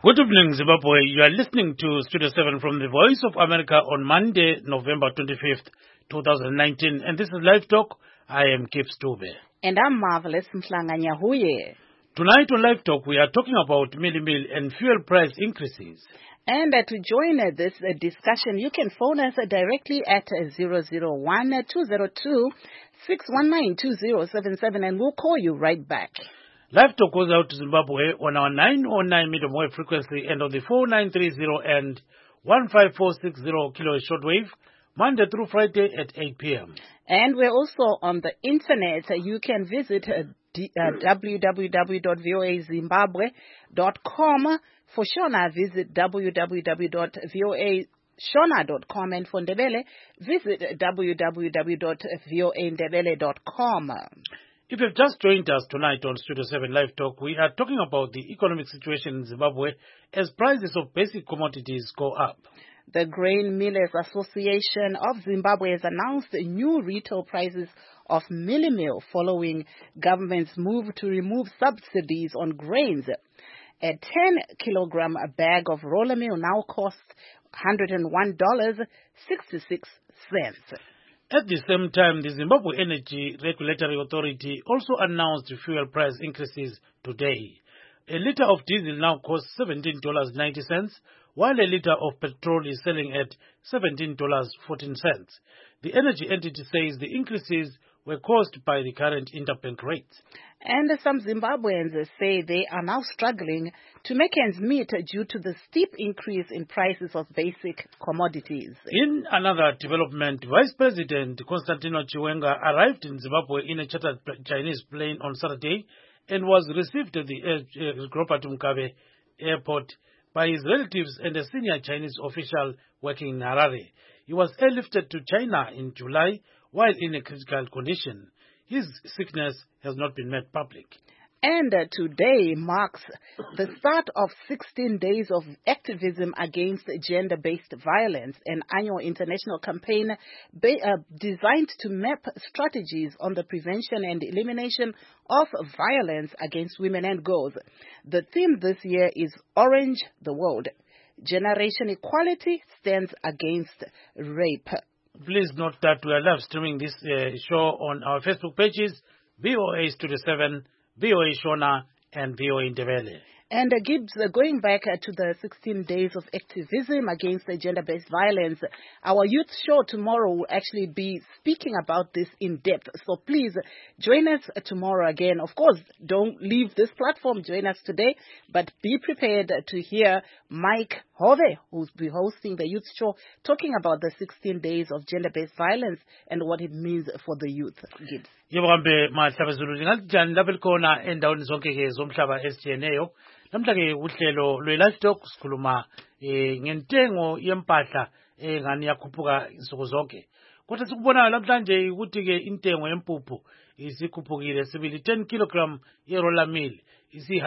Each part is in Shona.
Good evening, Zimbabwe. You are listening to Studio 7 from the Voice of America on Monday, November 25th, 2019. And this is Live Talk. I am Kip Stube. And I'm Marvelous Mhlanganyahuye. Tonight on Live Talk, we are talking about meal and fuel price increases. And to join this discussion, you can phone us directly at 001-202-619-2077 and we'll call you right back. Live Talk goes out to Zimbabwe on our 909 medium wave frequency and on the 4930 and 15460 kHz shortwave, Monday through Friday at 8 p.m. And we're also on the internet. You can visit www.voazimbabwe.com. For Shona, visit www.voashona.com. And for Ndebele, visit www.voandebele.com. If you've just joined us tonight on Studio 7 Live Talk, we are talking about the economic situation in Zimbabwe as prices of basic commodities go up. The Grain Millers Association of Zimbabwe has announced new retail prices of meal following government's move to remove subsidies on grains. A 10-kilogram bag of roller meal now costs $101.66. At the same time, the Zimbabwe Energy Regulatory Authority also announced fuel price increases today. A liter of diesel now costs $17.90, while a liter of petrol is selling at $17.14. The energy entity says the increases were caused by the current interbank rates. And some Zimbabweans say they are now struggling to make ends meet due to the steep increase in prices of basic commodities. In another development, Vice President Constantino Chiwenga arrived in Zimbabwe in a chartered Chinese plane on Saturday and was received at the Robert Mugabe airport by his relatives and a senior Chinese official working in Harare. He was airlifted to China in July while in a critical condition. His sickness has not been made public. And today marks the start of 16 days of activism against gender-based violence, an annual international campaign designed to map strategies on the prevention and elimination of violence against women and girls. The theme this year is Orange the World. Generation Equality stands against rape. Please note that we are live streaming this show on our Facebook pages, VOA Studio 7, VOA Shona, and VOA Ndebele. And Gibbs, going back to the 16 days of activism against gender-based violence, our youth show tomorrow will actually be speaking about this in depth. So please join us tomorrow again. Of course, don't leave this platform. Join us today, but be prepared to hear Mike Hove, who's be hosting the youth show, talking about the 16 days of gender-based violence and what it means for the youth. Gibbs. Yebambe mahlabezulu lingalijani lapho likhona endaweni zonke ke zomhlaba esijeneyo. Namhla ke uhlelo lwe-Live Talk sikhuluma ngentengo yempahla engani yakhuphuka insuku zonke. Kodwa sikubonayo namhlanje ukuthi ke intengo yempuphu isikhuphukile sibili 10 kg ye-roller meal isi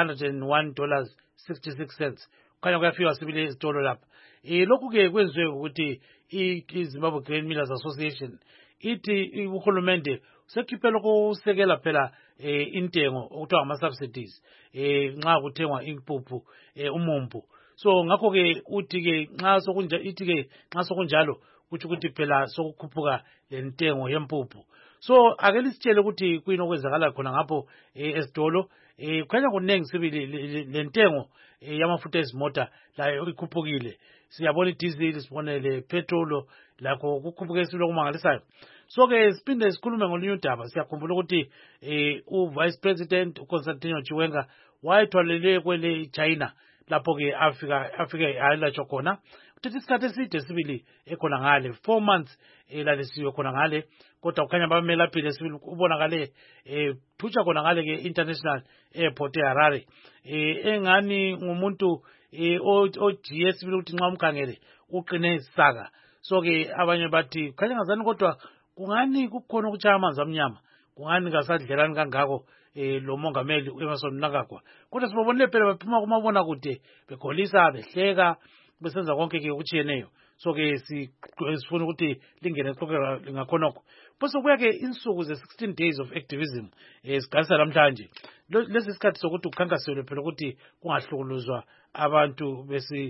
$101.66. Kukhanya kuyafika sibili ezitolo lapha. Lokhu ke kwenziwe ukuthi i-Zimbabwe Grain Millers Association ithi uhulumende sekhiphe lokho usekela phela intengo okuthiwa ama-subsidies nxa kuthengwa impuphu umumbu. So ngakho ke uthi ke nxa sokunjalo kuthi ukuthi phela sokukhuphuka lentengo yempuphu. So ake lisitshele ukuthi kuyini okwenzakala khona ngapho esitolo. Kukhanya kunengi sibili lentengo yamafutha ezimota layo ikhuphukile. Siyabona idizili, sibone le petrol lakho kukhuphuke sibili okumangalisayo. So ke siphinde sikhulume ngolunye udaba. Siyakhumbula ukuthi uVice President uConstantino Chiwenga wayethwalele kwele China lapho ke afika ayelatshwa khona. Uthethe isikhathi eside sibili ekhona ngale 4 months lalisiwe khona ngale, kodwa kukhanya bamelaphile sibili ubonakale thutsha khona ngale ke international airport eHarare. Engani ngumuntu ojiye sibili ukuthi nxa umkhangele uqine isaka. So ke abanye bathi kukhanya ngazani kodwa kungani kukhona ukutshaya amanzi amnyama, kungani kasadlelani kangako lo mongameli Emmerson Mnangagwa. Kodwa sibabonile phela baphuma kumabona kude begolisa behleka besenza konke ke okutshiyeneyo. so ke sifuna ukuthi lingene xoxela ngakhonokho bese kuya ke insuku ze-16 days of activism sigalisa namhlanje lesi sikhathi sokuthi ukukhankaselwe phela ukuthi kungahlukuluzwa abantu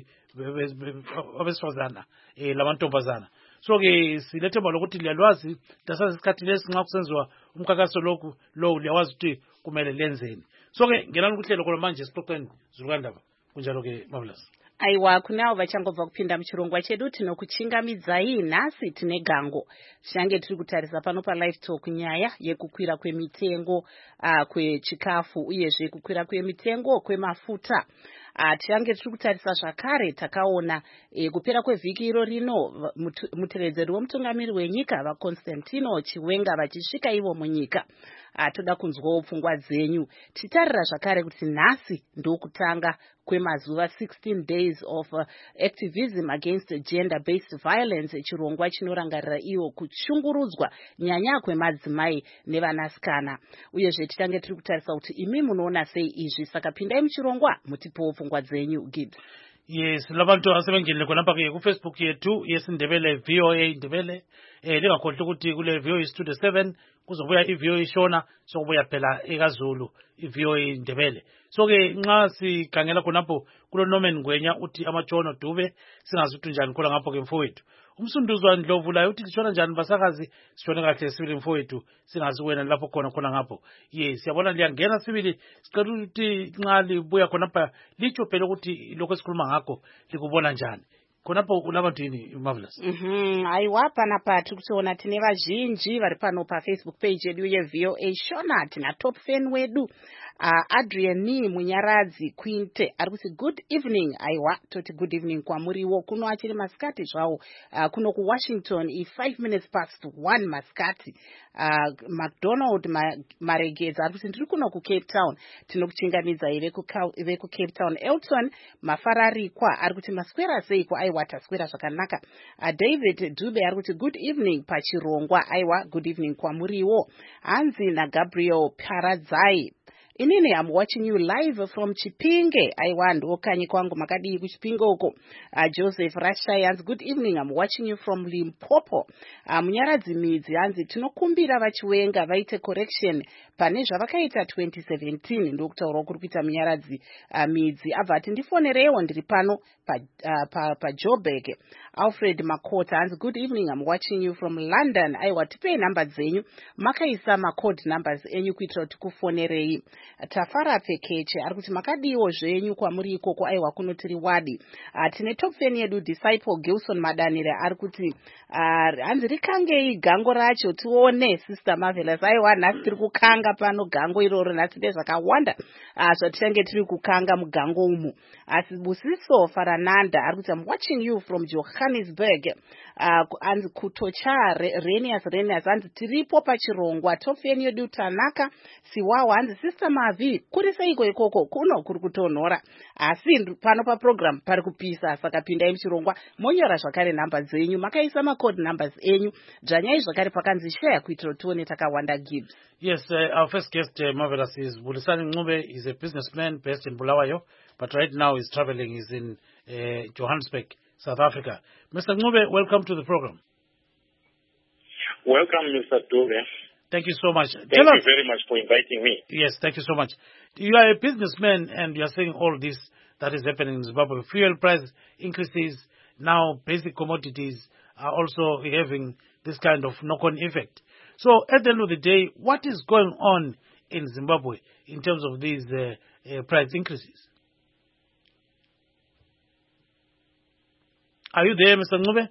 abesifazana lamantombazana so ke silethemba lokuthi liyalwazi lasazi isikhathi lesi nxa kusenziwa umkhankaso lowu liyawazi ukuthi kumele lenzeni so ke ngenani kuhlelo khona manje sixoxeni Zulukandaba kunjalo ke Marvelous. Aiwa kunao vachangobva kupinda muchirongwa chedu tinokuchingamidzai nhasi tine gango tichange tiri kutarisa pano palive talk nyaya yekukwira kwemitengo kwechikafu uyezve kukwira kwemitengo kwemafuta tichange tiri kutarisa zvakare takaona kupera kwevhiki iro rino muteredzeri wemutungamiri wenyika vaConstantino Chiwenga vachisvika ivo munyika toda kunzwawo pfungwa dzenyu titarira zvakare kuti nhasi ndokutanga kwemazuva 16 days of activism against gender-based violence chirongwa chinorangarira iyo kushungurudzwa nyanya kwemadzimai nevanasikana uyezve tichange tiri kutarisa kuti imi munoona sei izvi saka pindai muchirongwa mutipowo pfungwa dzenyu Gibbs. Yes, labantu asebengenile khonapha ke ku-Facebook yethu yesindebele VOA Ndebele lingakhohlwa ukuthi kule VOA Studio 7 kuzobuya iVOA Shona sokubuya phela eKaZulu iVOA Ndebele so ke nxa sikhangela khonapho kulo Norman Ngwenya uthi amatshono Dube singazi ukuthi njani khona ngapho ke mfowethu umsunduzwa Ndlovu layo uthi litshona njani basakazi sishone kahle sibili mfowethu singazi wena lapho khona ngapho yes siyabona liyangena sibili sicela ukuthi nxa libuya khonapha litsho phela ukuthi lokho esikhuluma ngakho likubona njani khonapho unabantu yini Marvelous. Aiwa panapa tiri kutoona tine vazhinji vari pano paFacebook page yedu yeVOA Shona tina top fan wedu Adrian Munyaradzi Quinte ari kuti good evening. Aiwa toti good evening kwamuriwo kuno achiri masikati zvawo kuno kuWashington i5 minutes past 1 masikati McDonald Maregedza ari kuti ndiri kuno kuCape Town tinokuchingamidzai vekuCape Town. Elton Mafararikwa ari kuti maswera seiko. Aiwa taswera zvakanaka. David Dube ari kuti good evening pachirongwa. Aiwa good evening kwamuriwo. Hanzi naGabriel Paradzai inini I'm watching you live from Chipinge. Aiwa ndokanyi kwangu makadii kuchipinge uko. Joseph Rashai hanzi good evening I'm watching you from Limpopo. Munyaradzi Midzi hanzi tinokumbira vachiwenga vaite correction pane zvavakaita 2017 ndokutaura kuri kuita Munyaradzi Midzi abva ati ndifonerewo ndiri pano pa Joburg. Alfred Makota hanzi good evening I'm watching you from London. Aiwa tipei namba dzenyu makaisa macode numbers enyu kuitira kuti kufonerei. Tafara Pekeche ari kuti makadiwo zvenyu kwamuri ikoko. Aiwa kunotiri wadi. Tine top fan yedu Disciple Gilson Madanire ari kuti hanzi rikangei gango racho tione Sister Marvelous. Aiwa nhasi tiri kukanga pano gango iroro nhasi ndezvakawanda zvatichange tiri kukanga mugango umu. Asi Busiso Farananda ari kuti I'm watching you from Johannesburg. Hanzi kutocha Renius hanzi tiripo pachirongwa. Top fan yedu Tanaka Siwawa hanzi Sister Mavi kuri seiko ikoko kuno kuri kutonhora asi pano paprogram pari kupisa saka pindai muchirongwa monyora zvakare namba dzenyu makaisa macode numbers enyu dzvanyai zvakare pakanzi share kuitira tione takawanda Gibbs. Yes, our first guest Marvelous is Bulisani Ncube. He's a businessman based in Bulawayo but right now he's traveling. He's in Johannesburg, South Africa. Mr. Ncube, welcome to the program. Welcome, Mr. Dube. Thank you so much. Thank you very much for inviting me. Yes, thank you so much. You are a businessman and you are saying all this that is happening in Zimbabwe. Fuel price increases, now basic commodities are also having this kind of knock-on effect. So at the end of the day, what is going on in Zimbabwe in terms of these price increases? Are you there, Mr. Ncube?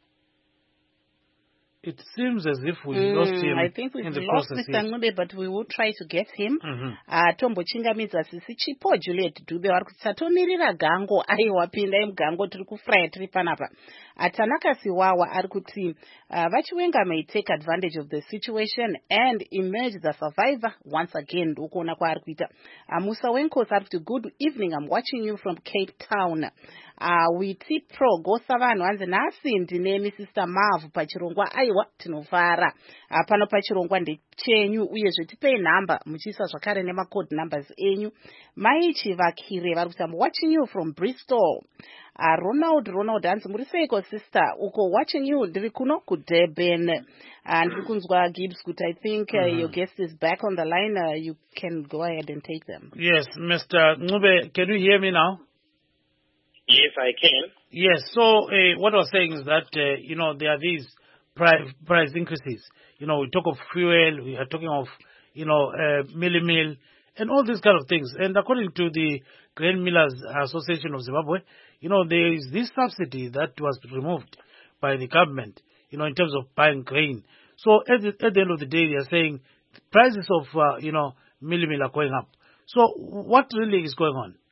It seems as if we lost him. I think we've lost Mr. Ncube, but we will try to get him. Tombochingamidza sisi chipo Juliet Dube vari kuti tatomirira gango. Aiwa pindai mugango tiri kufraya tiri panapa. Tanaka Siwawa ari kuti vachiwenga may take advantage of the situation and emerge the survivor once again. Ndokuona kwaari kuita. Musa Wenkosi ari kuti good evening I'm watching you from Cape Town. witi pro gosa vanhu hanzi nhasi ndinemi Sister Mav pachirongwa. Aiwa, tinofara. Pano pachirongwa ndechenyu uyezve tipei nhamba muchiisa zvakare nemacode numbers enyu. Maichi Vakire vari kuti I'm watching you from Bristol. Ronald hanzi muri seiko sister uko watching you ndiri kuno kuDurban. Ndiri kunzwa Gibbs kuti I think your guest is back on the line. You can go ahead and take them. Yes, Mr. Ncube, can you hear me now? Yes, I can. Yes, so what I was saying is that, there are these price increases. We talk of fuel, we are talking of, meal, and all these kind of things. And according to the Grain Millers Association of Zimbabwe, there is this subsidy that was removed by the government, in terms of buying grain. So at the end of the day, they are saying the prices of, meal are going up. So what really is going on?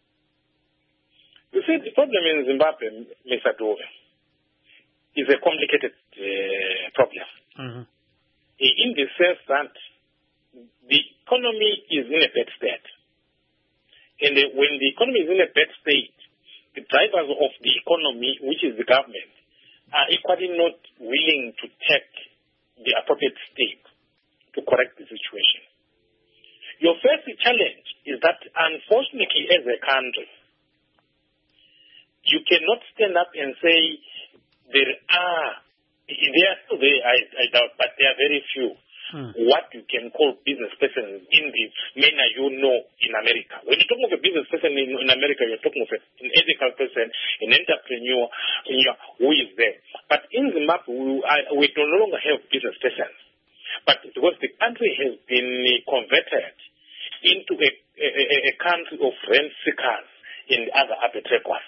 You see, the problem in Zimbabwe, Mr. Dove, is a complicated problem. Mm-hmm. In the sense that the economy is in a bad state. And when the economy is in a bad state, the drivers of the economy, which is the government, are equally not willing to take the appropriate step to correct the situation. Your first challenge is that, unfortunately, as a country, you cannot stand up and say they are still there, I doubt, but there are very few. What you can call business persons in the manner in America. When you talk of a business person in America, you're talking of an ethical person, an entrepreneur who is there. But in Zimbabwe, we no longer have business persons. But because the country has been converted into a country of rent seekers and other arbitrageurs.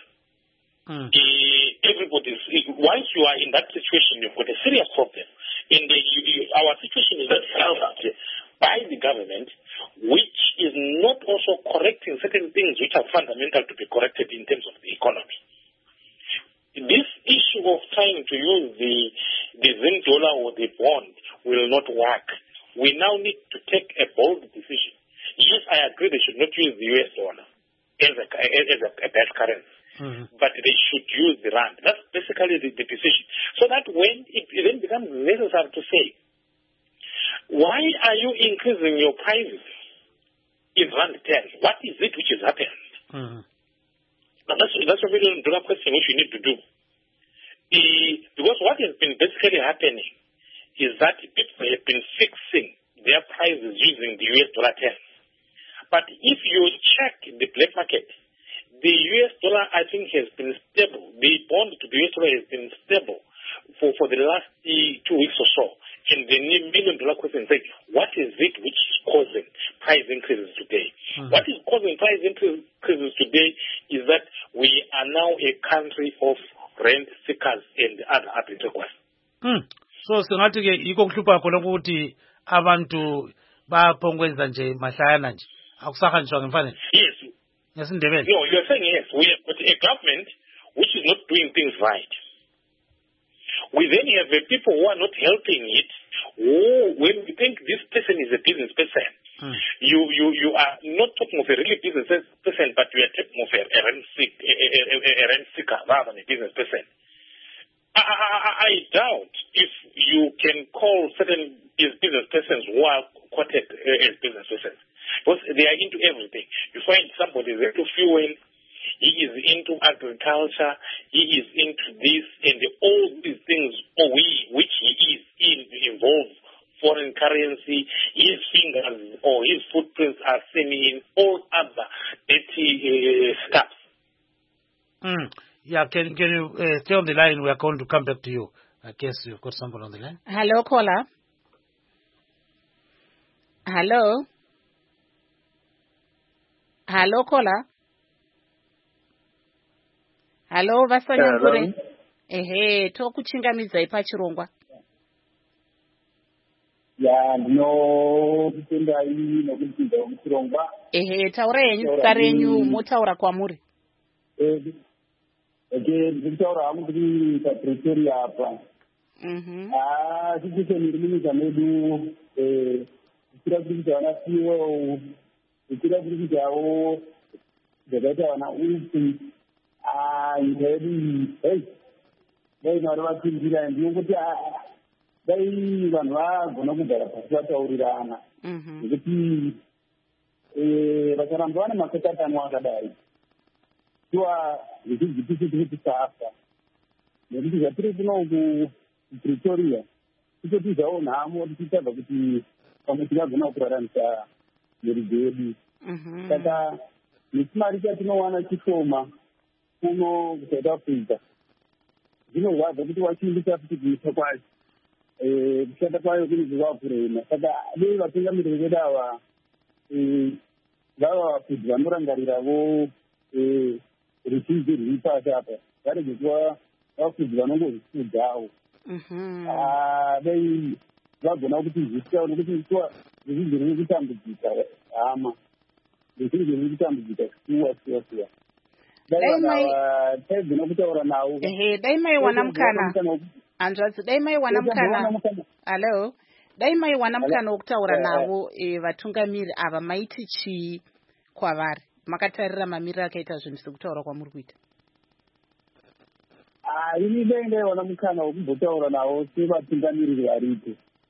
Once you are in that situation, you've got a serious problem. Our situation is helped by the government, which is not also correcting certain things which are fundamental to be corrected in terms of the economy. This issue of trying to use the Zim dollar or the bond will not work. We now need to take a bold decision. Yes, I agree they should not use the US dollar as a bad currency. But they should use the rand. That's basically the decision. So that when it then becomes necessary to say, why are you increasing your prices in rand terms? What is it which has happened? Now that's a very important question which you need to do. Because what has been basically happening is that people have been fixing their prices using the US dollar terms. But if you check the black market, the US dollar, I think, has been stable. The bond to the US dollar has been stable for the last 2 weeks or so. And the $1 million question is, what is it which is causing price increases today? What is causing price increases today is that we are now a country of rent seekers and other arbitrageurs. So singathi ke yiko kuhlupha khona ukuthi abantu baphongwenza nje mahlayana nje akusahanjwa ngemfanelo. Yes. No, you're saying yes. We have got a government which is not doing things right. We then have people who are not helping it. When we think this person is a business person, you are not talking of a really business person, but you are talking of a rent seeker rather than a business person. I doubt if you can call certain business persons who are quoted as business persons. Because they are into everything. You find somebody is into fuel, he is into agriculture, he is into this, and all these things which he is in involve foreign currency, his fingers or his footprints are seen in all other dirty stuff. Yeah, can you stay on the line? We are going to come back to you. I guess you've got someone on the line. Hello, caller. Hello. Hello, caller. Hello, Vasanyangure. Ehe, tokuchingamidza ipachirongwa. Ya, no, kutenda hii nokuchinga muchirongwa. Ehe, taura yenyu zita renyu motaura kwamuri. Ndikutaura hangu kuti paPretoria apa. Situation iri munyika medu ichira kuti vana CEO ichira kuti zvakaita vana upi nyika yedu dai Mwari vapindira ndinokuti dai vanhu vagona kugara pasi vataurirana nekuti vakaramba vane makekatano akadai iwa zvizhinji tisu tiri tisafa nekuti zvatiri kuno kupretoria tichotizvawo nhamo tichitsvaga kuti pamwe tingagona kuraramisa mhuri dzedu saka nechimari chatinowana chishoma kuno kusouth africa zvinorwadza kuti wachinjisa futi kuisa kwacho kushanda kwayo kunenge kwapurema saka dei vatungamiriri vedu ava vava vafudzi vanorangariravo ruzhinji rwuri pasi apa varege kuva vafudzi vanongozvifudzawo dai vagona kuti zvisikawo nokuti kuwa ruzhinji ruri kutambudzika hama ruzhinji ruri kutambudzika siwa taigona kutaura navo dai maiwana mukana hanzvadzi dai maiwana mukana hallo dai maiwana mukana wokutaura navo vatungamiri ava maiti chii kwavari makatarira mamiriro akaita zvinhu sekutaura kwamuri kuita ini dai ndaiwana mukana wokumbotaura navo sevatungamiriri varipo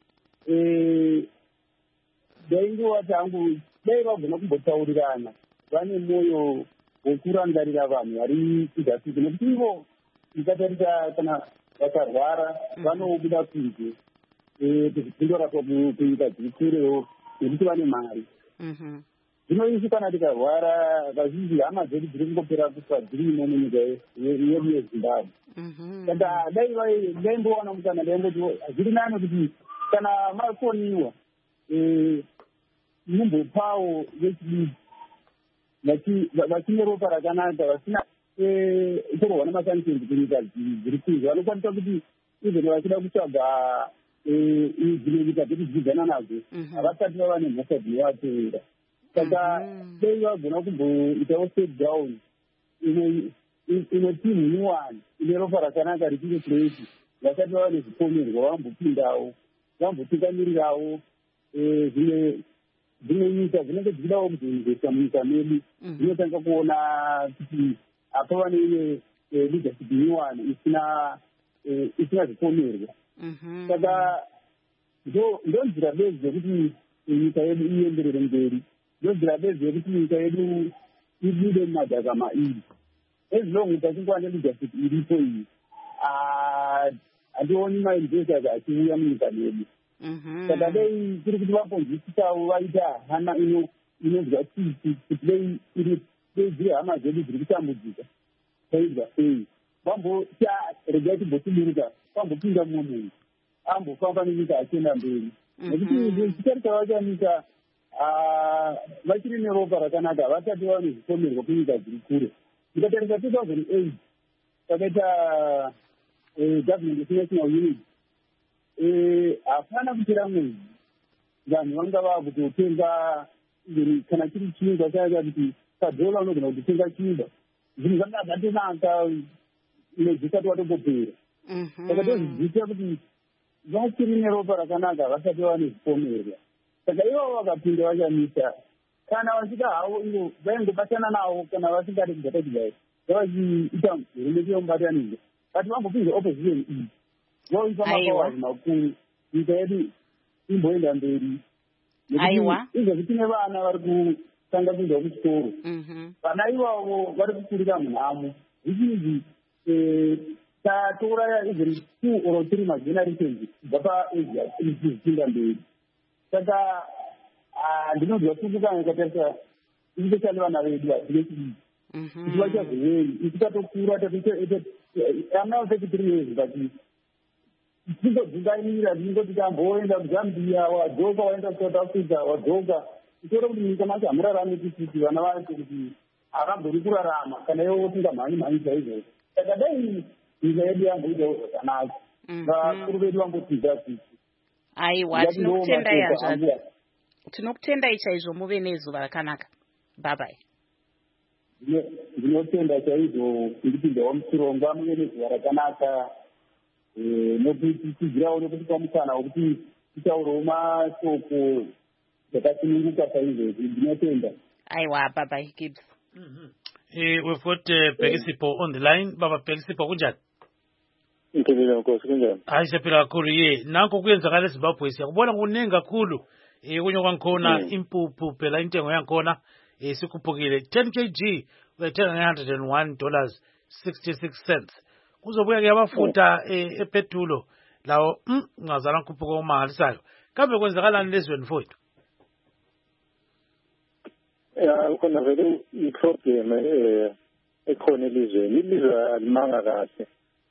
daingowati hangu dai vagona kumbotaurirana vane mwoyo wekurangarira vanhu vari kuzasiki nekuti ivo ikatarisa kana vakarwara vanobuda kunze kuzvipindorapwa kunyika dziri kurewo nekuti vane mari zvino isu kana tikarwara kazhinji hama dzedu dziri kungopera kufa dzirimo munyika yedu yezimbabwe saka daimbowana mukana daimboti zviri nani kuti kana makoniwa mumbopawo vechidiki vachine ropa rakanaka vasina kurwana masanctions kunyika dziri kunze vanokwanisa kuti even vachida kutsvaga dzimwe nyika dzekudzidzana nadzo havasati vava nemhaka dzinovatevera saka dai vagona kumboitawo step down ine timu nyuwani ine ropa rakanaka richiri kureti vasati vava nezvipomerwa vambopindawo vambotungamirirawo dzimwe nyika dzinenge dzichidawo kuzoinvesta munyika medu dzinotanga kuona kuti apa vane ine leadership nyuwani isina zvipomerwa saka ndonzira bedzi yekuti nyika yedu ienderere mberi ndonzira bedzi yekuti nyika yedu ibude mumadhaka mairi ezilongu tachingova neleadership iripo iyi hationi mainvestors achiuya munyika medu saka dai tiri kuti vaponzwisisawo vaita hana inonzwa tsitsi kuti dai dziri hama dzedu dziri kutambudzika taidwa sei regai timbotiburuka vambopinda mumwe munhu ambofamba nenyika achienda mberi nekuti chitarisa vachanyika vachiri neropa rakanaka vasati vava nezvipomerwa kunyika dziri kure tikatarisa 2008 takaita government national unity hapana kupera mwezi vanhu vanga vava kutotenga kana chiri chingwa chaiva kuti kadhola unogona kutotenga chingwa zvinhu zvanga zvatonaka nezvisati watombopera saka tozviziva kuti vachiri neropa rakanaka vasati vava nezvipomerwa saka ivavo vakapinda vachamisa kana vasvika havo ivo vaingobatana navo kana vasingade kugatagidai vavachiita hurumende yomubatanizva but vambopinza opposition iyi voipa mapawazi makuru nyika yedu imboenda mberi izvezvi tine vana vari kutanga kuinda kuchikoro vana ivavo vari kukurira munhamo zvichinji tatoraya even 2 or 3 magenerations kubva paasia tichipinda mberi saka ndinonzwa tsungukana ikatarisa ichitoshande vana vedu hatine chidii kuti vachazovei isikatokura amnao 33 years but tichizodzungairira ndingoti tamboenda kuzambia wadzoka waenda kusouth africa wadzoka tichiona kuti nyika macho hamurarami tisiti vana vacho kuti akambori kurarama kana iwo tingamhanyi chaizvozvo saka dai nyika yedu yamboitawo zvakanaka vakuru vedu vambotidza sisi aiwa tinokutendai hanzvadzi tinokutendai chaizvo muve nezuva rakanaka babai ndinotenda chaizvo ndipindawo muchirongwa muve nezuva rakanaka nokuti tidzirawo nokutipa mukana wokuti titaurawo mashoko dzakasununguka saizvozvi ndinotenda aiwa babai Gibbs We've got Bhekisipho on the line. Baba Bhekisipho kunjani? Ngithulile Nkosi kunjani? Hayi siyaphila kakhulu ye. Nanko kuyenzakala eZimbabwe siyakubona kuningi kakhulu. Kunye kwangikhona impuphu phela intengo yangikhona sikhuphukile 10 kg uyathenga $101.66. Kuzobuya ke amafutha epetrol lawo ngazana ukukhuphuka omangalisayo. Kambe kwenzakalani lezweni mfowethu? Khona vele i-problem ekhona elizweni. Ilizwe alimanga kahle.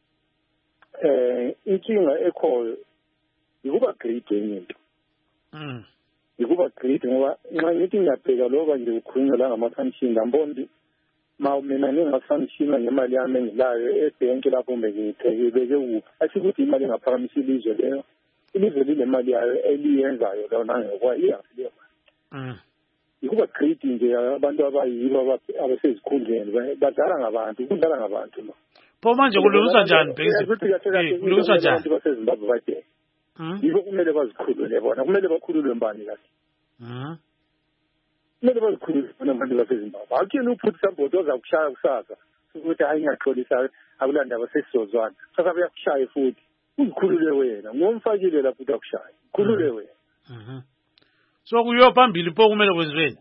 Inkinga ekhoyo yikuba greedy enye into. Yikuba greedy ngoba nxa ngithi ngiyabheka lokho nje ukhulunywa la ngama-sanction ngambona ukuthi mina ngingasanction ngemali yami engilayo ebhenki lapho ngibeke kuphi. Asho ukuthi imali engaphakamisa ilizwe leyo. Ilizwe lile mali yayo eliyenzayo lona ngekwa iyafika. Yikuba greedy nje abantu abayibo abasezikhundleni badlala ngabantu kudlala ngabantu lo. Pho manje kulungiswa njani Bhekisipho? Kulungiswa njani? Abantu baseZimbabwe bathi yibo kumele bazikhulule bona kumele bakhululwe mbani kahle. Kumele bazikhulule bona abantu baseZimbabwe. Akuyeni uphuthi somebody ozakushaya kusasa ukuthi hayi ngiyatholisa akulanda basesizozwana. Sasa uyakushaya futhi. Uzikhulule wena ngomfakile lapho ukushaya. Khulule wena. So kuyo phambili pho kumele kwenziweni.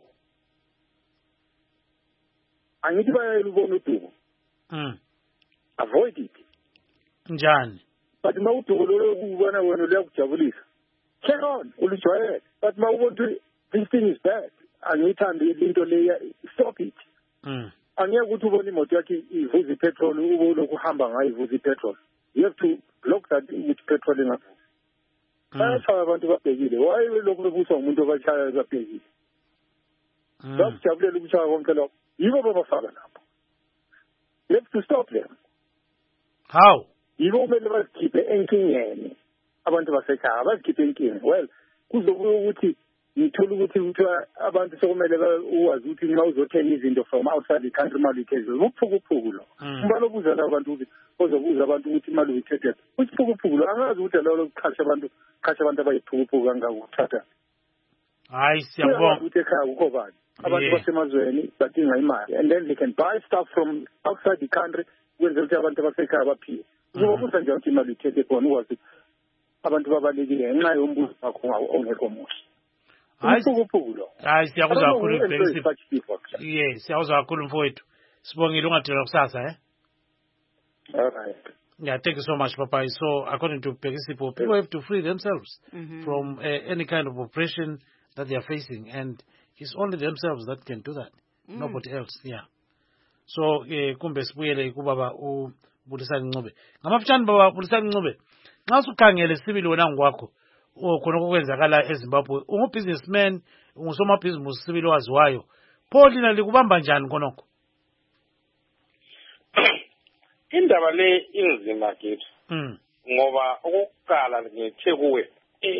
Angithi bayayibona udumo. Avoid it. Njani? But mawudumo lo kubona wena liyakujabulisa. Carry on, ulijwayele. But mawuthi this thing is bad. Angithandi into leya stop it. Angeke ukuthi ubone imoto yakhe ivuza ipetrol ube lokuhamba ngayo ivuza ipetrol. You have to block that with petrol enough. Bayashaya abantu babhekile. Why lokho bebuswa umuntu obashaya babhekile? Bakujabulela ukushaya konke lokho. Yibo babafaka lapho. You have to stop them. How? Yibo kumele bazikhiphe enkingeni. Abantu basekhaya bazikhiphe enkingeni. Well, kuzokuba ukuthi ngithola ukuthi kuthiwa abantu sokumele uwazi ukuthi nxa uzothenga izinto from outside the country imali iphezulu. Uphukuphuku lo. Umbalo obuza abantu ukuthi ozobuza abantu ukuthi imali uyithethe. Uphukuphuku lo angazi ukuthi lo lokuqhasha abantu abayiphukuphuku kangakuthatha. Hayi siyabonga. Ukuthi ekhaya ukho bani. Abantu basemazweni badinga imali and then they can buy stuff from outside the country kwenzela ukuthi abantu basekhaya baphile. Uzobuza nje ukuthi imali uyithethe khona ukwazi abantu babalekile ngenxa yombuzo wakho ongekho muhle. Hayi siyakuzwa kakhulu Bhekisipho. Siyakuzwa kakhulu mfowethu. Sibongile ungadela kusasa Alright. Yeah, thank you so much, Papa. So, according to Bhekisipho, people have to free themselves from any kind of oppression that they are facing, and it's only themselves that can do that, nobody else. Yeah. So, kumbe sibuyele kubaba uBulisani Ncube. Ngamafutshane baba uBulisani Ncube. Nxa usukhangele sibili wena ngokwakho khona okwenzakala eZimbabwe, ungu-businessman, ungusomabhizinisi sibili owaziwayo. Pho lina likubamba njani khonokho? Indaba le inzima kithi. Ngoba okokuqala ngithe kuwe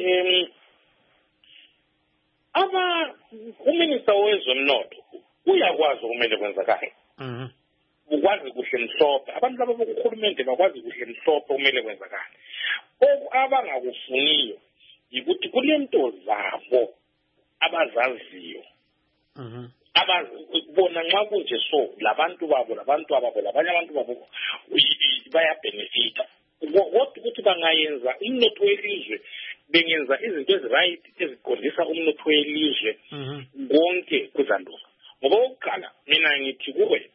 uminister wezomnotho uyakwazi okumele kwenzakala. Ukwazi kuhle mhlophe. Abantu laba bokuhulumende bakwazi kuhle mhlophe kumele kwenzakala. Abangakufuniyo yikuthi kulento zabo abazaziyo. Abazibona nxa kunje so labantu babo labanye abantu babo bayabenefita. Kodwa ukuthi bangayenza umnotho welizwe bengenza izinto eziright eziqondisa umnotho welizwe konke kuzanduka. Ngoba oqala mina ngithi kuwe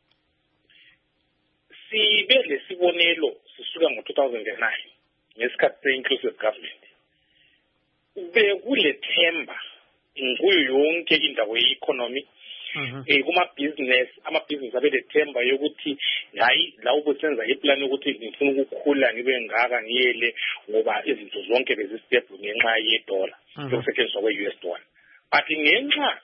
sibe lesibonelo sisuka ngo-2009 ngesikhathi se-inclusive government. Bekulethemba kuyo yonke indawo ye-economy amabhizinesi abelethemba yokuthi hayi la ubusenza iplan yokuthi ngifuna ukukhula ngibe ngaka ngiyele ngoba izinto zonke bezistable ngenxa yedola yokusetshenziswa kwe-US dollar. But ngenxa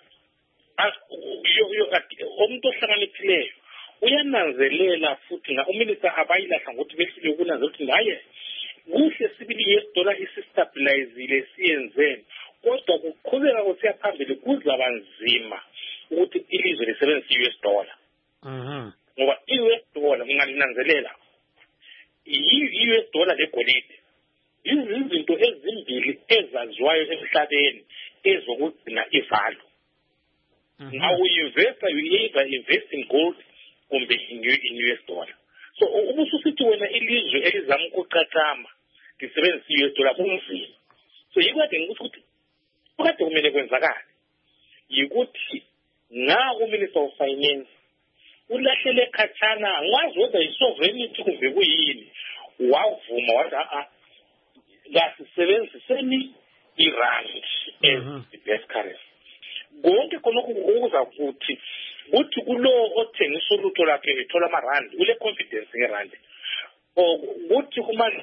umuntu ohlakaniphileyo uyananzelela futhi uminister abayilahla ngokuthi behlile ukunanzelela ukuthi ngaye kuhle sibili i-US dollar isistabilizile siyenzeni kodwa kuqhubeka kusiya phambili kuzaba nzima ukuthi ilizwe lisebenzise i-US dollar. Ngoba i-US dollar ungalinanzelela i-US dollar legolide izinto ezimbili ezaziwayo emhlabeni ezokugcina ivalo. Now you either invest in gold kumbe in US dollar. So ubususithi wena ilizwe elizama ukuqaqama lisebenzisa US dollar kunzima. So yikade ngikuthi ukade kumele kwenzakala yikuthi na uMinister of Finance ulahlele khatshana ngazi whether isovereignty kumbe kuyini wavuma wathi ngasisebenziseni irand as the best currency. Konke khonokho ukuza kuthi kulo othengisa ulutho lakhe ethola amarandi ule confidence ngerandi kuthi kumanje.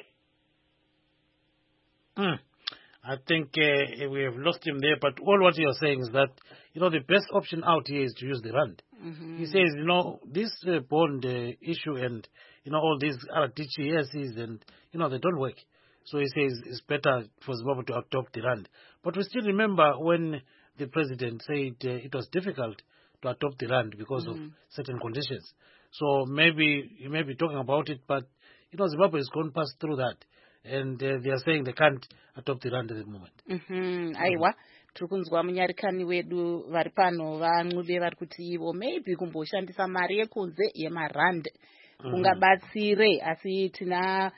I think we have lost him there, but all what you're saying is that, the best option out here is to use the rand. He says, this bond issue and, all these RTGSs and, they don't work. So he says it's better for Zimbabwe to adopt the rand. But we still remember when the president said it was difficult to adopt the rand because of certain conditions. So maybe he may be talking about it, but, Zimbabwe has gone past through that. And they are saying they can't adopt the rand at the moment. Aiwa, tirikunzwa munyarikani wedu vari pano van'uve vari kuti ivo maybe kumboshandisa mari yekunze yemarand kungabatsire, asi tina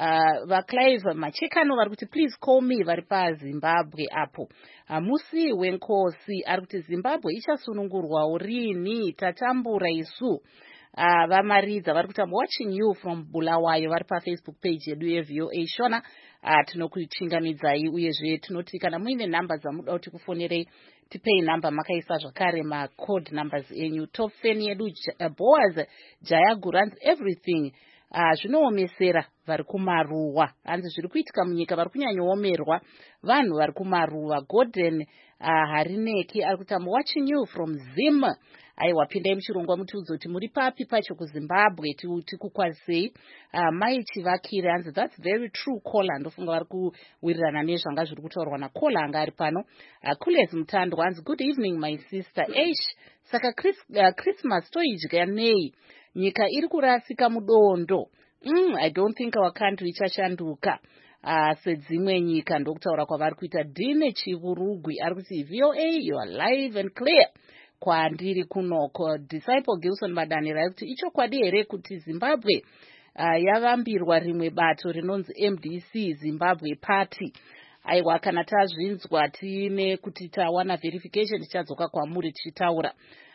vaClive Machekano vari kuti please call me vari paZimbabwe apo. Musi wenkosi ari kuti Zimbabwe ichasunungurwawo rini, tatambura isu. Vamaridza vari kuti I'm watching you from Bulawayo vari paFacebook page yedu yeVOA Shona. Tinokuchingamidzai uyezve tinoti kana muine namba dzamuda kuti kufonerei tipei namba makaisa zvakare macode numbers enyu. Top fan yedu Boaz Jayagu runs everything. Zvinoomesera vari kumaruwa, hanzi zviri kuitika munyika vari kunyanyoomerwa vanhu vari kumaruwa. Gordon Harineki ari kuti I'm watching you from Zim. Aiwa, pindai muchirongwa mutiudze kuti muri papi pacho kuZimbabwe tikukwarisei. Mai Chivakire hanzi that's very true caller. Ndofunga vari kuwirirana nezvanga zviri kutaurwa nacaller anga ari pano. Kules Mutandwa hanzi good evening my sister. Saka Christmas toidya nei? Nyika iri kurasika mudondo. I don't think our country ichashanduka sedzimwe nyika. Ndokutaura kwavari kuita. Dine Chivurugwi ari kuti VOA you are live and clear. Kwandiri kunoko. Disciple Gilson Madanira ari kuti ichokwadi here kuti Zimbabwe yavambirwa rimwe bato rinonzi MDC Zimbabwe Party. Aiwa, kana tazvinzwa tine kuti tawana verification tichadzoka kwamuri tichitaura.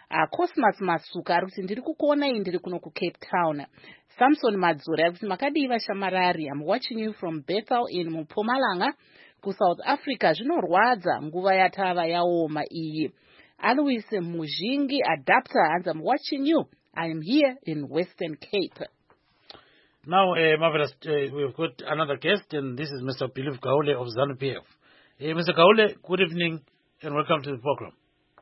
Cosmas Masuka ari kuti ndiri kukuonai ndiri kuno kuCape Town. Samson Madzura ari kuti makadiva shamarari. I'm watching you from Bethel in Mpumalanga kuSouth Africa. Zvinorwadza nguva yatava yaoma iyi. Alois Mujingi Adapter and I'm watching you. I am here in Western Cape. Now, marvelous, we've got another guest, and this is Mr. Philip Kaule of ZANU-PF. Mr. Kaule, good evening and welcome to the program.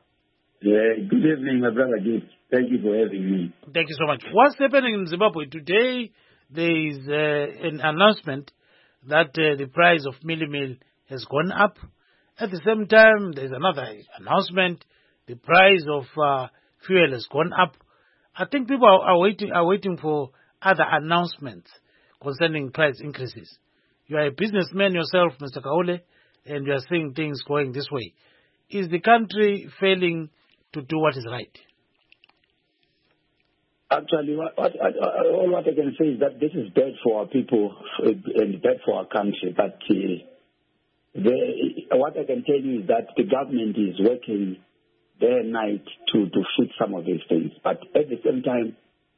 Good evening, my brother. Thank you for having me. Thank you so much. What's happening in Zimbabwe? Today, there is an announcement that the price of Milli has gone up. At the same time, there's another announcement. The price of fuel has gone up. I think people are waiting for other announcements concerning price increases. You are a businessman yourself, Mr. Kaule, and you are seeing things going this way. Is the country failing to do what is right? Actually, all what I can say is that this is bad for our people and bad for our country. But what I can tell you is that the government is working day and night to fix some of these things. But at the same time,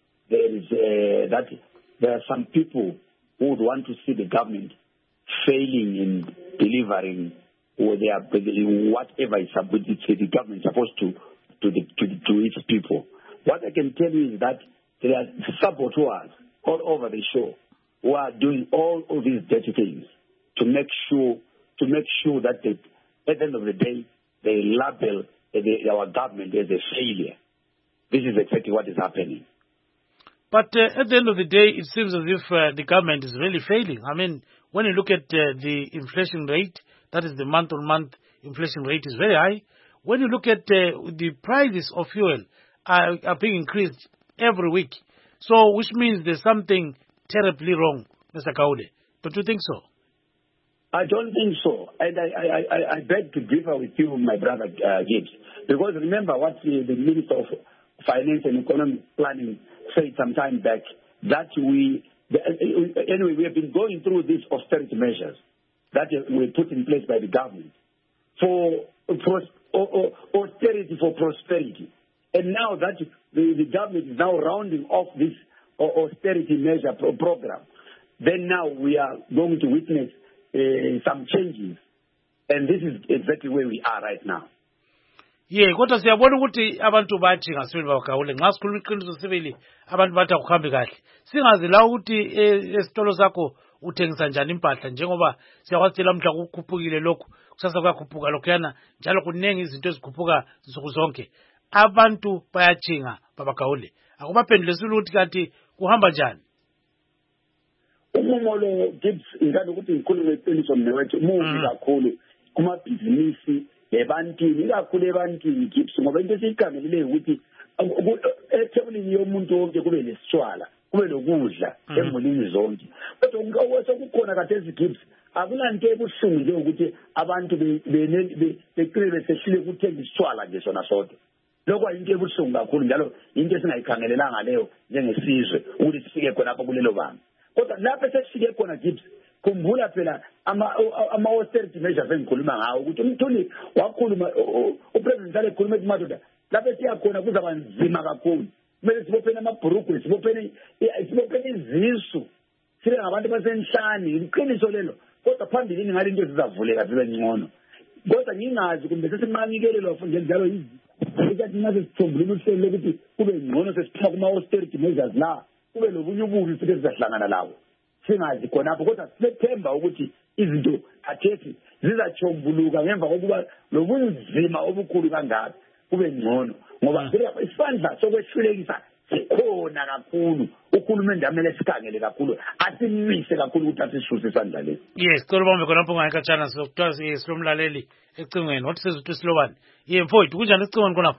there are some people who would want to see the government failing in delivering whatever the government is supposed to its people. What I can tell you is that there are saboteurs all over the show who are doing all of these dirty things to make sure that at the end of the day they label our government as a failure. This is exactly what is happening. But at the end of the day, it seems as if the government is really failing. I mean, when you look at the inflation rate, that is the month-on-month inflation rate is very high. When you look at the prices of fuel are being increased every week. So, which means there's something terribly wrong, Mr. Kaule. Don't you think so? I don't think so. And I beg to differ with you, my brother Gibbs. Because remember what the Minister Finance and Economic Planning said some time back that anyway, we have been going through these austerity measures that were put in place by the government for austerity for prosperity. And now that the government is now rounding off this austerity measure program, then now we are going to witness some changes. And this is exactly where we are right now. Yeah, kodwa siyabona ukuthi abantu bathi ngasibili bawagawule nxa sikhuluma iqiniso sibili abantu bathi akuhambi kahle. Singazi la ukuthi esitolo sakho uthengisa njani impahla njengoba siyakwazi lamhla kukhuphukile lokhu kusasa kuyakhuphuka lokhuyana njalo kunengi izinto ezikhuphuka nsuku zonke. Abantu bayachinga babagawule. Akubaphendulesile ukuthi kanti kuhamba njani? Umumo lo Gibbs ngikade ukuthi ngikhulume iqiniso mnewethu mubi kakhulu kumabhizinisi ebantwini ikakhulu ebantwini Gibbs ngoba into esiyigangelile ukuthi ethebulini yomuntu wonke kube lesitshwala kube lokudla emulini zonke kodwa sekukhona kathesi Gibbs akunanto ebuhlungu nje ukuthi abantu beqile besehlile ukuthenga isitshwala nje sona sodwa. Lokho ayinto ebuhlungu kakhulu njalo into esingayikhangelelanga leyo njengesizwe ukuthi sifike khona apha kulelo banga. Kodwa lapho sesifike khona Gibbs khumbula phela ama-austerity measures engikhuluma ngawo ukuthi umthuli wakhuluma upresident alekhuluma ethi madoda lapho siyakhona kuzaba nzima kakhulu. Kumele sibophene amabhurugwe sibophene izisu sibe ngabantu basenhlani iqiniso lelo kodwa phambilini ngale into zizavuleka zibe ngcono. Kodwa ngingazi kumbe sesinqanikelelwa futhi njalo yizi ukuthi nase sithombulula uhlelo lokuthi kube ngcono sesiphuma kuma-austerity measures la kube lobunye ububi futhi sizahlangana labo singazi khonapho kodwa sithemba ukuthi izinto khathesi zizachombuluka ngemva kokuba lobunzima obukhulu kangaka kube ngcono ngoba isandla sokwehlulekisa sikhona kakhulu uhulumende amele sikhangele kakhulu asimise kakhulu ukuthi asishuse isandla lesi. Yes, Kolobambe khonapho ngayikatshana sokuthiwa silomlaleli ecingweni wathi sezuthi silobani mfowethu kunjani ecingweni khonapho?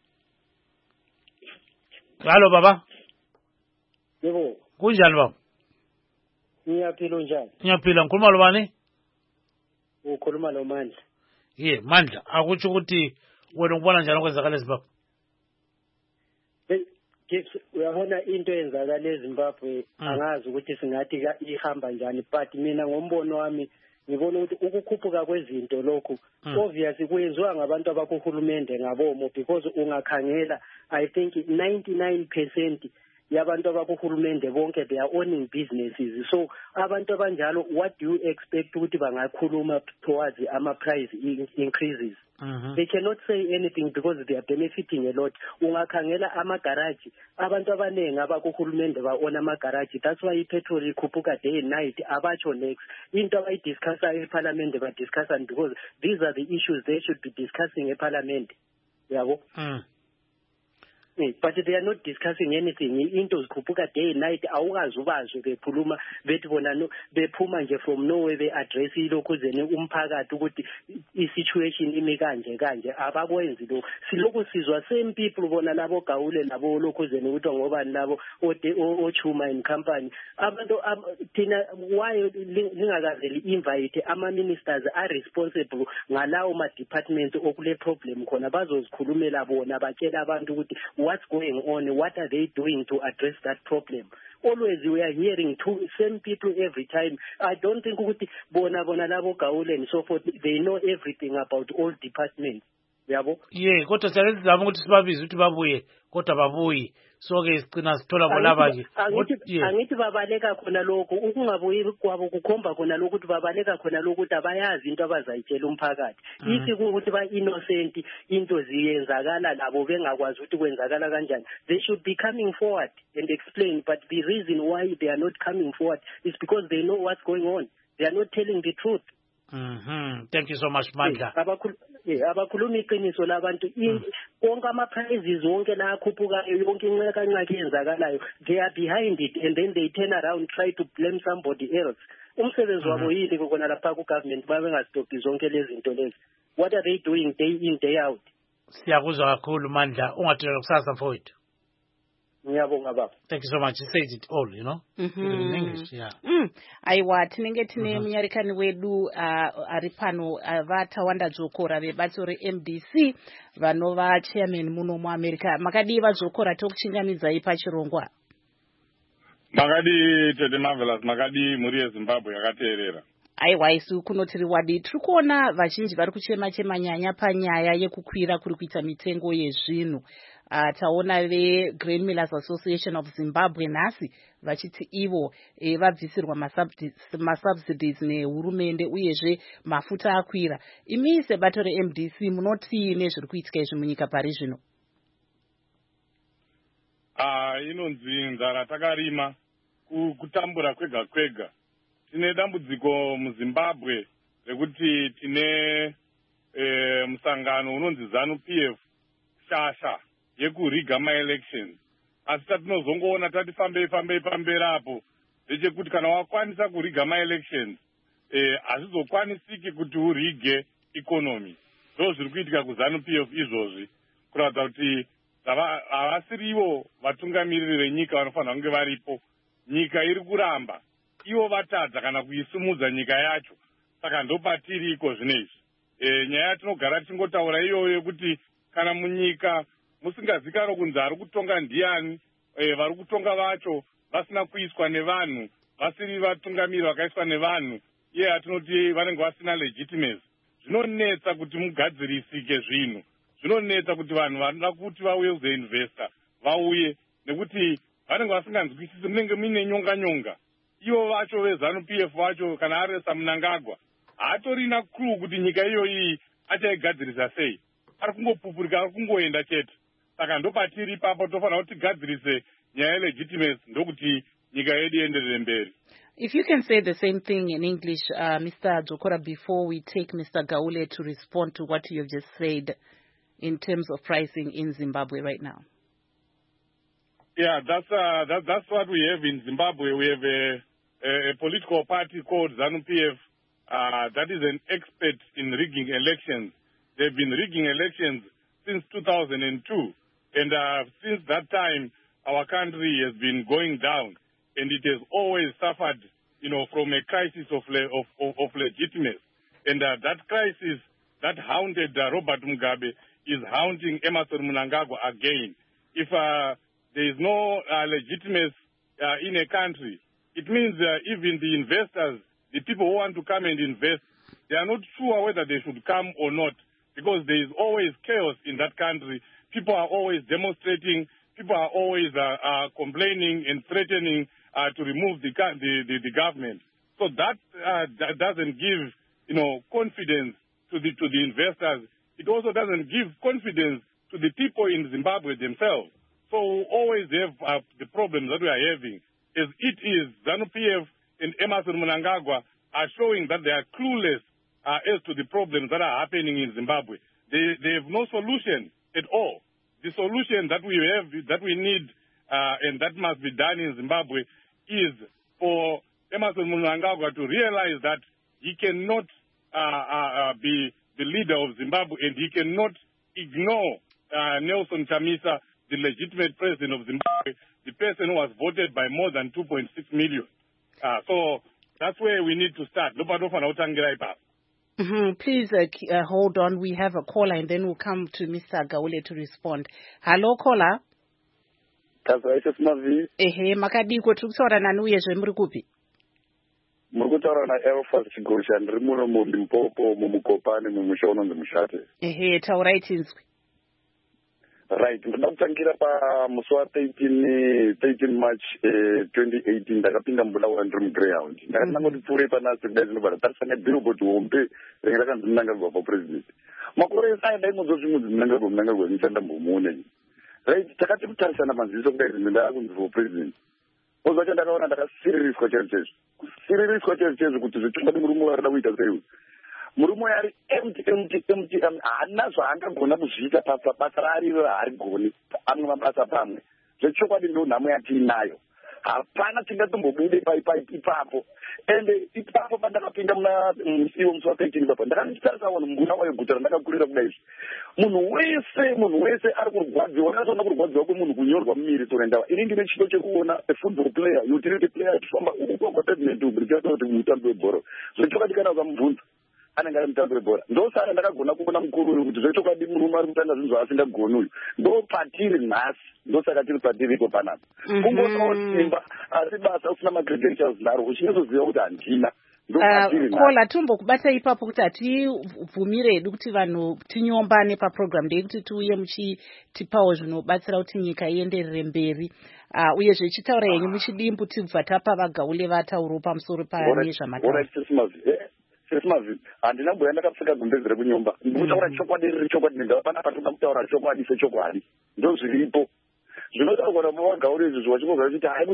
Hallo baba. Yebo. Kunjani baba? Ngiyaphila njani? Ngiyaphila ngikhuluma lo bani? Ukhuluma lo Mandla. Mandla akutsho ukuthi wena ubona njani okwenzakala eZimbabwe? Uyabona into eyenzakala eZimbabwe angazi ukuthi singathi ihamba njani but mina ngombono wami ngibona ukuthi ukukhuphuka kwezinto lokhu obviously kuyenziwa ngabantu abakuhulumende ngabomo because ungakhangela I think 99% yabantu abakuhulumende bonke they are owning businesses. So abantu abanjalo what do you expect ukuthi bangakhuluma towards ama-price increases? They cannot say anything because they are benefiting a lot. Ungakhangela amagaraji abantu abanengi abakuhulumende ba-own amagaraji. That's why ipetrol ikhuphuka day and night abatsho next into abayidiscussa eParliament badiscussa because these are the issues they should be discussing eParliament. Yabo? But they are not discussing anything. Into zikhuphuka day and night awukazi ubazwe bekhuluma bethi bona no bephuma nje from nowhere be address lokho zene umphakathi ukuthi i-situation imi kanje abakwenzi lo siloko sizwa same people bona labo gawule labo lokho zene ukuthi ngoba labo ochuma in company abantu thina why lingakazeli invite ama ministers are responsible ngalawo ma departments okule problem khona bazozikhulumela bona batshela abantu ukuthi what's going on, what are they doing to address that problem? Always we are hearing same people every time. I don't think bona labo gawule and so forth, they know everything about all departments. Yabo? Yeah, kodwa siyazama ukuthi sibabize ukuthi babuye kodwa babuyi. So ke sigcina sithola bolaba ke. Angithi babaleka khona lokho ukungabuyi kwabo kukhomba khona lokho ukuthi babaleka khona lokho ukuthi abayazi into abazayitshela umphakathi. Ithi ukuthi ba innocent into ziyenzakala labo bengakwazi ukuthi kwenzakala kanjani. They should be coming forward and explain, but the reason why they are not coming forward is because they know what's going on. They are not telling the truth. Thank you so much Mandla. Abakhuluma iqiniso labantu konke ama-prices wonke la akhuphukayo yonke inqeka yenzakalayo they are behind it and then they turn around try to blame somebody else. Umsebenzi wabo yini kona lapha ku-government babengazidobhi zonke lezi zinto lezi? What are they doing day in day out? Siyakuzwa kakhulu Mandla ungathela kusasa mfowethu. Ngiyabonga baba. Thank you so much. You said it all, you know. In English, yeah. Aiwa tinenge tine munyarikani wedu ari pano vatawanda Dzokora vebato reMDC vanova chairman muno muAmerica. Makadii vaDzokora tokuchingamidzai pachirongwa? Makadi Tete Marvelous, makadi muri yeZimbabwe yakateerera. Aiwa isu kuno tiri wadi tiri kuona vazhinji vari kuchema nyanya panyaya yekukwira kuri kuita mitengo yezvinhu. Taona veGrain Millers Association of Zimbabwe nhasi vachiti ivo vabvisirwa masubsidies nehurumende uyezve mafuta akwira. Imi sebato reMDC munoti nezviri kuitika izvi munyika pari zvino? Inonzi nzara takarima kutambura kwega kwega. Tine dambudziko muZimbabwe rekuti tine musangano unonzi ZANU-PF shasha yekuriga ma-elections. Asi tatinozongoona tati fambei pamberapo ndechekuti kana wakwanisa kuriga ma-elections hazvizokwanisiki kuti urige economy. Zviri kuitika kuZANU-PF izvozvi kuratidza kuti havasirivo vatungamiriri venyika vanofanira kunge varipo. Nyika iri kuramba ivo vatadza kana kuisumudza nyika yacho. Saka ndopatiriko zvinezvi. Nyaya yatinogara tingotaura iyoyo kuti kana munyika musingazikanwa kunzi ari kutonga ndiani, vari kutonga vacho vasina kuiswa nevanhu, vasiri vatungamiri vakaiswa nevanhu, iye atinoti vanenge vasina legitimacy. Zvinonetsa kuti mugadzirisike zvinhu. Zvinonetsa kuti vanhu vanoda kuti vauye kuzoinvesta vauye, nekuti vanenge vasinganzwisisi, munenge muine nyonga. Ivo vacho veZANU-PF vacho kana ari Mnangagwa haatorina clue kuti nyika iyoyi achaigadzirisa sei. Ari kungopupurika, ari kungoenda chete. Saka ndopatiri ipapo tofanira kuti tigadzirise nyaya yelegitimacy ndokuti nyika yedu ienderere mberi. If you can say the same thing in English, Mr. Dzokora, before we take Mr. Gaule to respond to what you have just said in terms of pricing in Zimbabwe right now. Yeah, that's what we have in Zimbabwe. We have a political party called ZANU-PF that is an expert in rigging elections. They've been rigging elections since 2002. And since that time, our country has been going down. And it has always suffered, from a crisis of legitimacy. And that crisis that haunted Robert Mugabe is haunting Emmerson Mnangagwa again. If there is no legitimacy in a country, it means even the investors, the people who want to come and invest, they are not sure whether they should come or not, because there is always chaos in that country. People are always demonstrating. People are always complaining and threatening to remove the government. So that doesn't give confidence to the investors. It also doesn't give confidence to the people in Zimbabwe themselves. So we always have the problems that we are having. As it is, ZANU-PF and Emmerson Mnangagwa are showing that they are clueless as to the problems that are happening in Zimbabwe. They have no solution at all. The solution that we have, that we need, and that must be done in Zimbabwe is for Emmerson Mnangagwa to realize that he cannot be the leader of Zimbabwe, and he cannot ignore Nelson Chamisa, the legitimate president of Zimbabwe, the person who was voted by more than 2.6 million. So that's where we need to start. Please hold on. We have a caller and then we'll come to Mr. Gaule to respond. Hello, caller. Makadiko tukutaura nani uyezve muri kupi? Muri kutaura na Elfas Chigosha, ndiri muno muLimpopo mumukopani mumusha unonzi Mushate. Taurai tinzwi. Right, ndoda kutangira pamusi wa13 March 2018 ndakapinda mubulawayo ndiri muGreyhound. Ndakati ndangoti pfuurei panasi kudai zvinobva tarisana billboard hombe rinenge rakanzi Mnangagwa for president. Makore ese aya ndaimuzozvimudzi Mnangagwa ndichandambomuonei. Right, takati kutarisana manziso kudai zvinenda akunzi for president. Ozva chandakaona ndakasiririswa chaizo kuti zvechongadi murume warida kuita sei. Murume ari empty haana zvaangagona kuzviita basa raari harigoni amwe mabasa pamwe. Zvechokwadi ndo nhamo yatiinayo. hapana tingatombobude ipapo ende ipapo pandakapinda muna musiwo musi wa13 papa ndakanitarisa vanhu munguna wayo guta randakakurira kudai munhu wese ari kurwadziwa ndakatoona kurwadziwa kwemunhu kunyorwa mumiri torendawa ini ndine chito chekuona football player utility player achifamba uko pavement uku ndichatoa kuti mutambi webhora zvochokwadi kana ukamubvunza anenge ari mutambi webhora ndosara ndakagona kuona mukuru uyu kuti zvochokwadi murume ari kutanga zvinhu zvaasingagoni uyu ndo patiri nhasi ndosaka tiri patiri ipo panapa kungonawo simba asi basa usina macredentials naro uchinozoziva kuti handina kola tombokubata ipapo kuti hatibvumire hedu kuti vanhu tinyombane paprogram ndei kuti tiuye muchitipawo zvinobatsira kuti nyika ienderere mberi uyezve chitaura henyu muchidimbu tibva tapa vagaule vatauro pamusoro pane zvamataura sesimavi handina mboya ndakapfeka gumbezi rekunyomba ndikutaura chokwadi riri chokwadi ndapana patoda kutaura chokwadi sechokwadi ndo zviripo zvinotaurwa namavagauri izvi zvachimobva kuti hai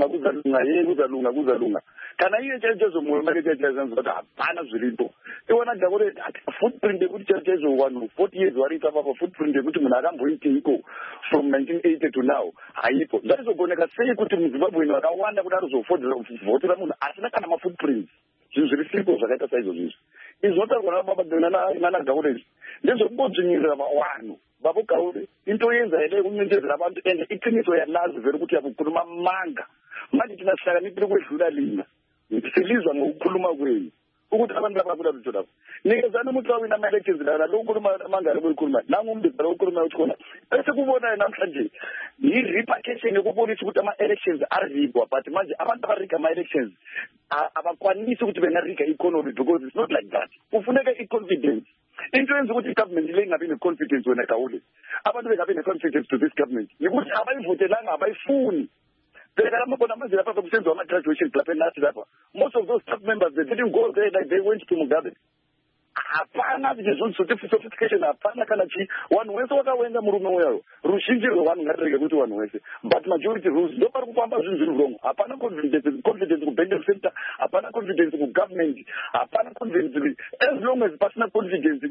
kuzalunga kana iye chaicho mwoyo make chaizanzwa kuti hapana zviripo iwana gauri footprint yekuti chaizvo vanhu 40 years vari ipapapa footprint yekuti munhu akamboiteiko from 1980 to now haipo zvaizogoneka sei kuti muzimbabwe vakawanda kuti arozovhotera munhu asina kana mafootprints zvinhu zviri simple zvakaita saizvozvo izvi zvinotaurwa nana gauri izvi ndezvokungodzvinyirira vanhu babo gauri intoyenza here kunyenjezera vantu ende iqiniso yalazi vheri kuti yakukhuluma manga manje thina sihlakanipile ukwedlula lina silizwa ngokukhuluma kwenu ukuthi abantu lababuda lutho nikezana umuntu wawina ama-elections lana lo ukhuluma amangari boyikhuluma nangumbizela ukhuluma uthi khona bese kubona namhlanje yi-repercussion yokubonisa ukuthi ama-elections arigwa but manje abantu abariga ama-elections abakwanisi ukuthi bengariga i-economy because it's not like that kufuneka i-confidence into yenza ukuthi i-government le ingabi ne-confidence wena Gaule abantu bengabi ne-confidence to this government yikuthi abayivotelanga abayifuni Because graduation most of those staff members, they didn't go there, like they went to Mugabe. Hapana sophistication hapana kana chi one wese wakawenga murume uyo rushinji rwanhu ngatirege kuti one wese but majority rules ndo pari kufamba zvinhu zviri wrong hapana confidence ku banking sector hapana confidence ku government hapana confidence as long as pasina confidence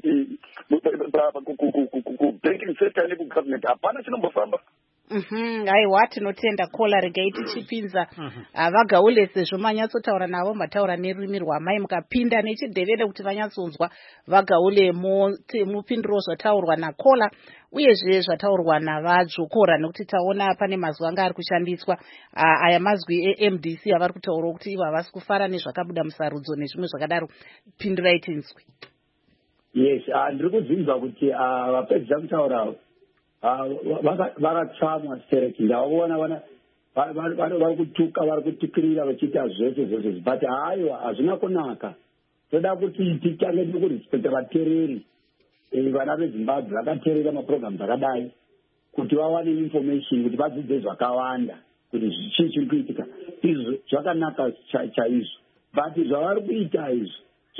ku banking sector ne ku government hapana chinombofamba. Aiwa tinotenda kola regai tichipinza vagaule sezvo manyatsotaura navo mataura nerurimi rwamai mukapinda nechidhevere kuti vanyatsonzwa vagaule mupindiro zvataurwa nakola uyezve zvataurwa navadzvokora nekuti taona pane mazwi anga ari kushandiswa aya mazwi eMDC avari kutaura kuti ivo havasi kufara nezvakabuda musarudzo nezvimwe zvakadaro pindirai tinzwi. Yes, ndiri kudzinzwa kuti vapedza kutaura vakatsamwa stereki ndavaona vari kutuka vari kutikirira vachiita zvese but haiwa hazvina kunaka toda kuti titange nekurespekta vatereri vana vezimbabwe vakateerera maprograms akadai kuti vawane information kuti vadzidze zvakawanda kuti chii chiri kuitika izvo zvakanaka chaizvo but zvavari kuita izvo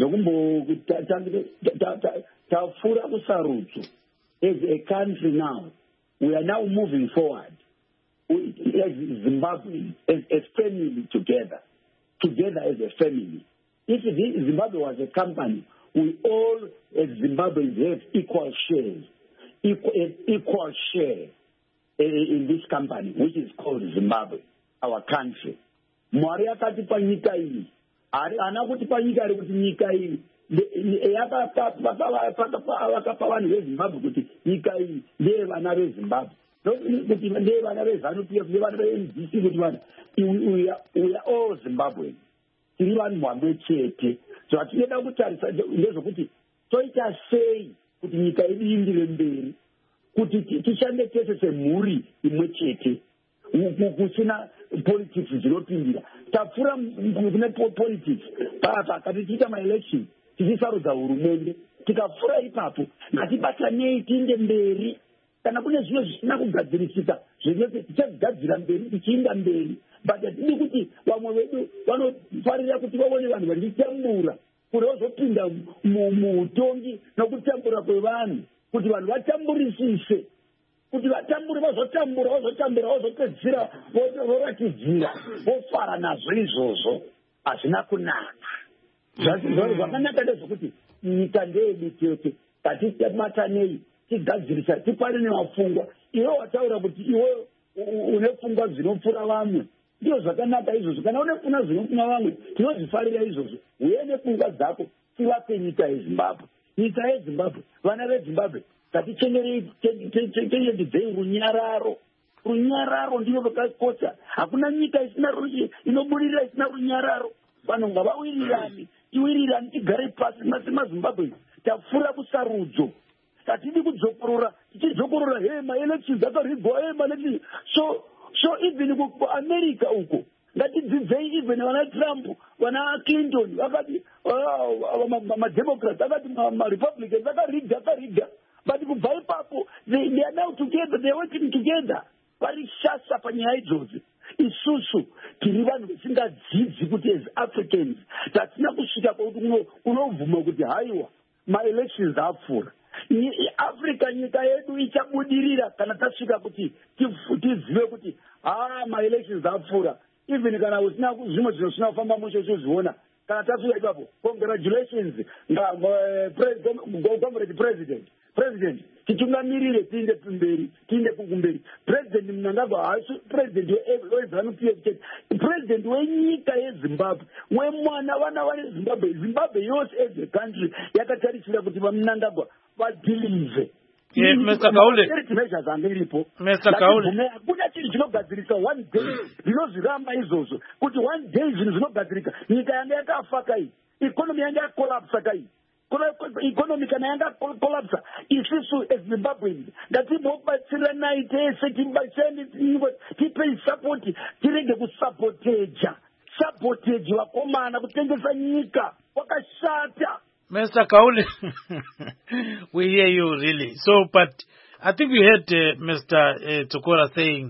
zvokumbotafura kusarudzo. As a country now, we are now moving forward. As Zimbabwe, as a family together as a family. If Zimbabwe was a company, we all as Zimbabweans have equal shares, equal share in this company, which is called Zimbabwe, our country. Mwari akatipa nyika iyi, ana kutipa nyika ari kuti nyika iyi vakapa vanhu vezimbabwe kuti nyika iyi ndeyevana vezimbabwe kuti ndeyevana veZANU-PF ndeyevana veMDC kuti vanhu we are all Zimbabwe tiri vanhu vamwe chete. Zvatinoda kutarisa ndezvokuti toita sei kuti nyika yedu iindire mberi kuti tishande tese semhuri imwe chete kusina politics dzinopindira tapfura kune politics pakati tiita maelection tichisarudza hurumende tikapfura ipapo ngatibatanei tiinde mberi kana kune zvimwe zvisina kugadzirisika zvese tichagadzira mberi tichiinda mberi but hatidi kuti vamwe vedu vanofarira kuti vaone vanhu vanditambura kuti vazopinda muutongi nokutambura kwevanhu kuti vanhu vatamburisise kuti vatambure vazopedzira voratidzira vofara nazvo izvozvo hazvina kunaka. Zvakanaka ndezvokuti nyika ndeyedu tete ngatimatanei tigadzirisa tipane nemafungwa. Iwe wataura kuti iwe une pfungwa dzinopfuura vamwe Ndiyo zvakanaka izvozvo. Kana unefuna zvinofuna vamwe, tinozvifarira izvozvo. Uye nepfungwa dzako, tivape nyika yeZimbabwe. Nyika yeZimbabwe, vana veZimbabwe, ngatichengetedzei runyararo. Runyararo ndilo rwakakosha. Hakuna nyika inobudirira isina runyararo. Vanhu ngavawirirane, tiwirirane, tigare pasi maZimbabwe. Tafura kusarudzo. Hatidi kudzokorora, tichidzokorora ma-elections akarigwa, ma-elections. So even kuAmerica uko, ngatidzidzei even vana Trump, vana Clinton, vakati ma-Democrats, vakati ma-Republicans, vakariga. But kubva ipapo, they are now together, they are working together. Varishasha panyaya idzodzo. Isusu tiri vanhu vasingadzidzi kuti as Africans tatina kusvika pauti unovhuma kuti haiwa ma-elections apfuura. Africa nyika yedu ichabudirira kana tasvika kuti tizive kuti ma-elections apfuura. Even kana usina zvimwe zvinhu zvisina kufamba musho zviona. Kana tasvika ipapo, congratulations comrade president titungamirire tiende kumberi. President Mnangagwa haasi president weZANU-PF chete, president wenyika yeZimbabwe, wemwana vana Zimbabwe yose as a country yakatarisira kuti vaMnangagwa vadhilive. Mr. Kaule. Mr. Kaule. Hakuna chinhu chinogadzirisa one day zvinozviramba izvozvo kuti one day zvinhu zvinogadzirika. Nyika yanga yakafa kai, economy yanga yakolapsa kai. Economy kana yanga kolapsa, isusu eZimbabweans ngatibobatsiranai tese tipei support, tirege kusaboteja vakomana kutengesa nyika wakashata. Mr. Kaule, we hear you really. So, but I think we heard Mr. Tsokora saying,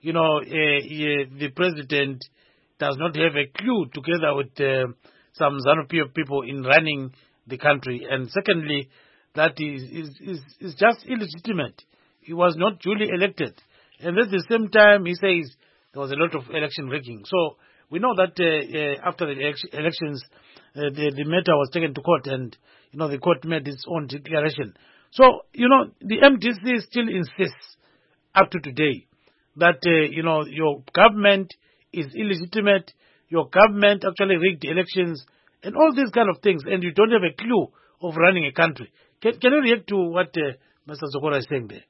the president does not have a clue together with some ZANU-PF people in running the country. And secondly, that is just illegitimate. He was not duly elected. And at the same time, he says there was a lot of election rigging. So we know that after the elections, the matter was taken to court, and the court made its own declaration. So the MDC still insists up to today that your government is illegitimate, your government actually rigged elections, and all these kind of things, and you don't have a clue of running a country. Can you react to what Mr. Tsokora is saying there?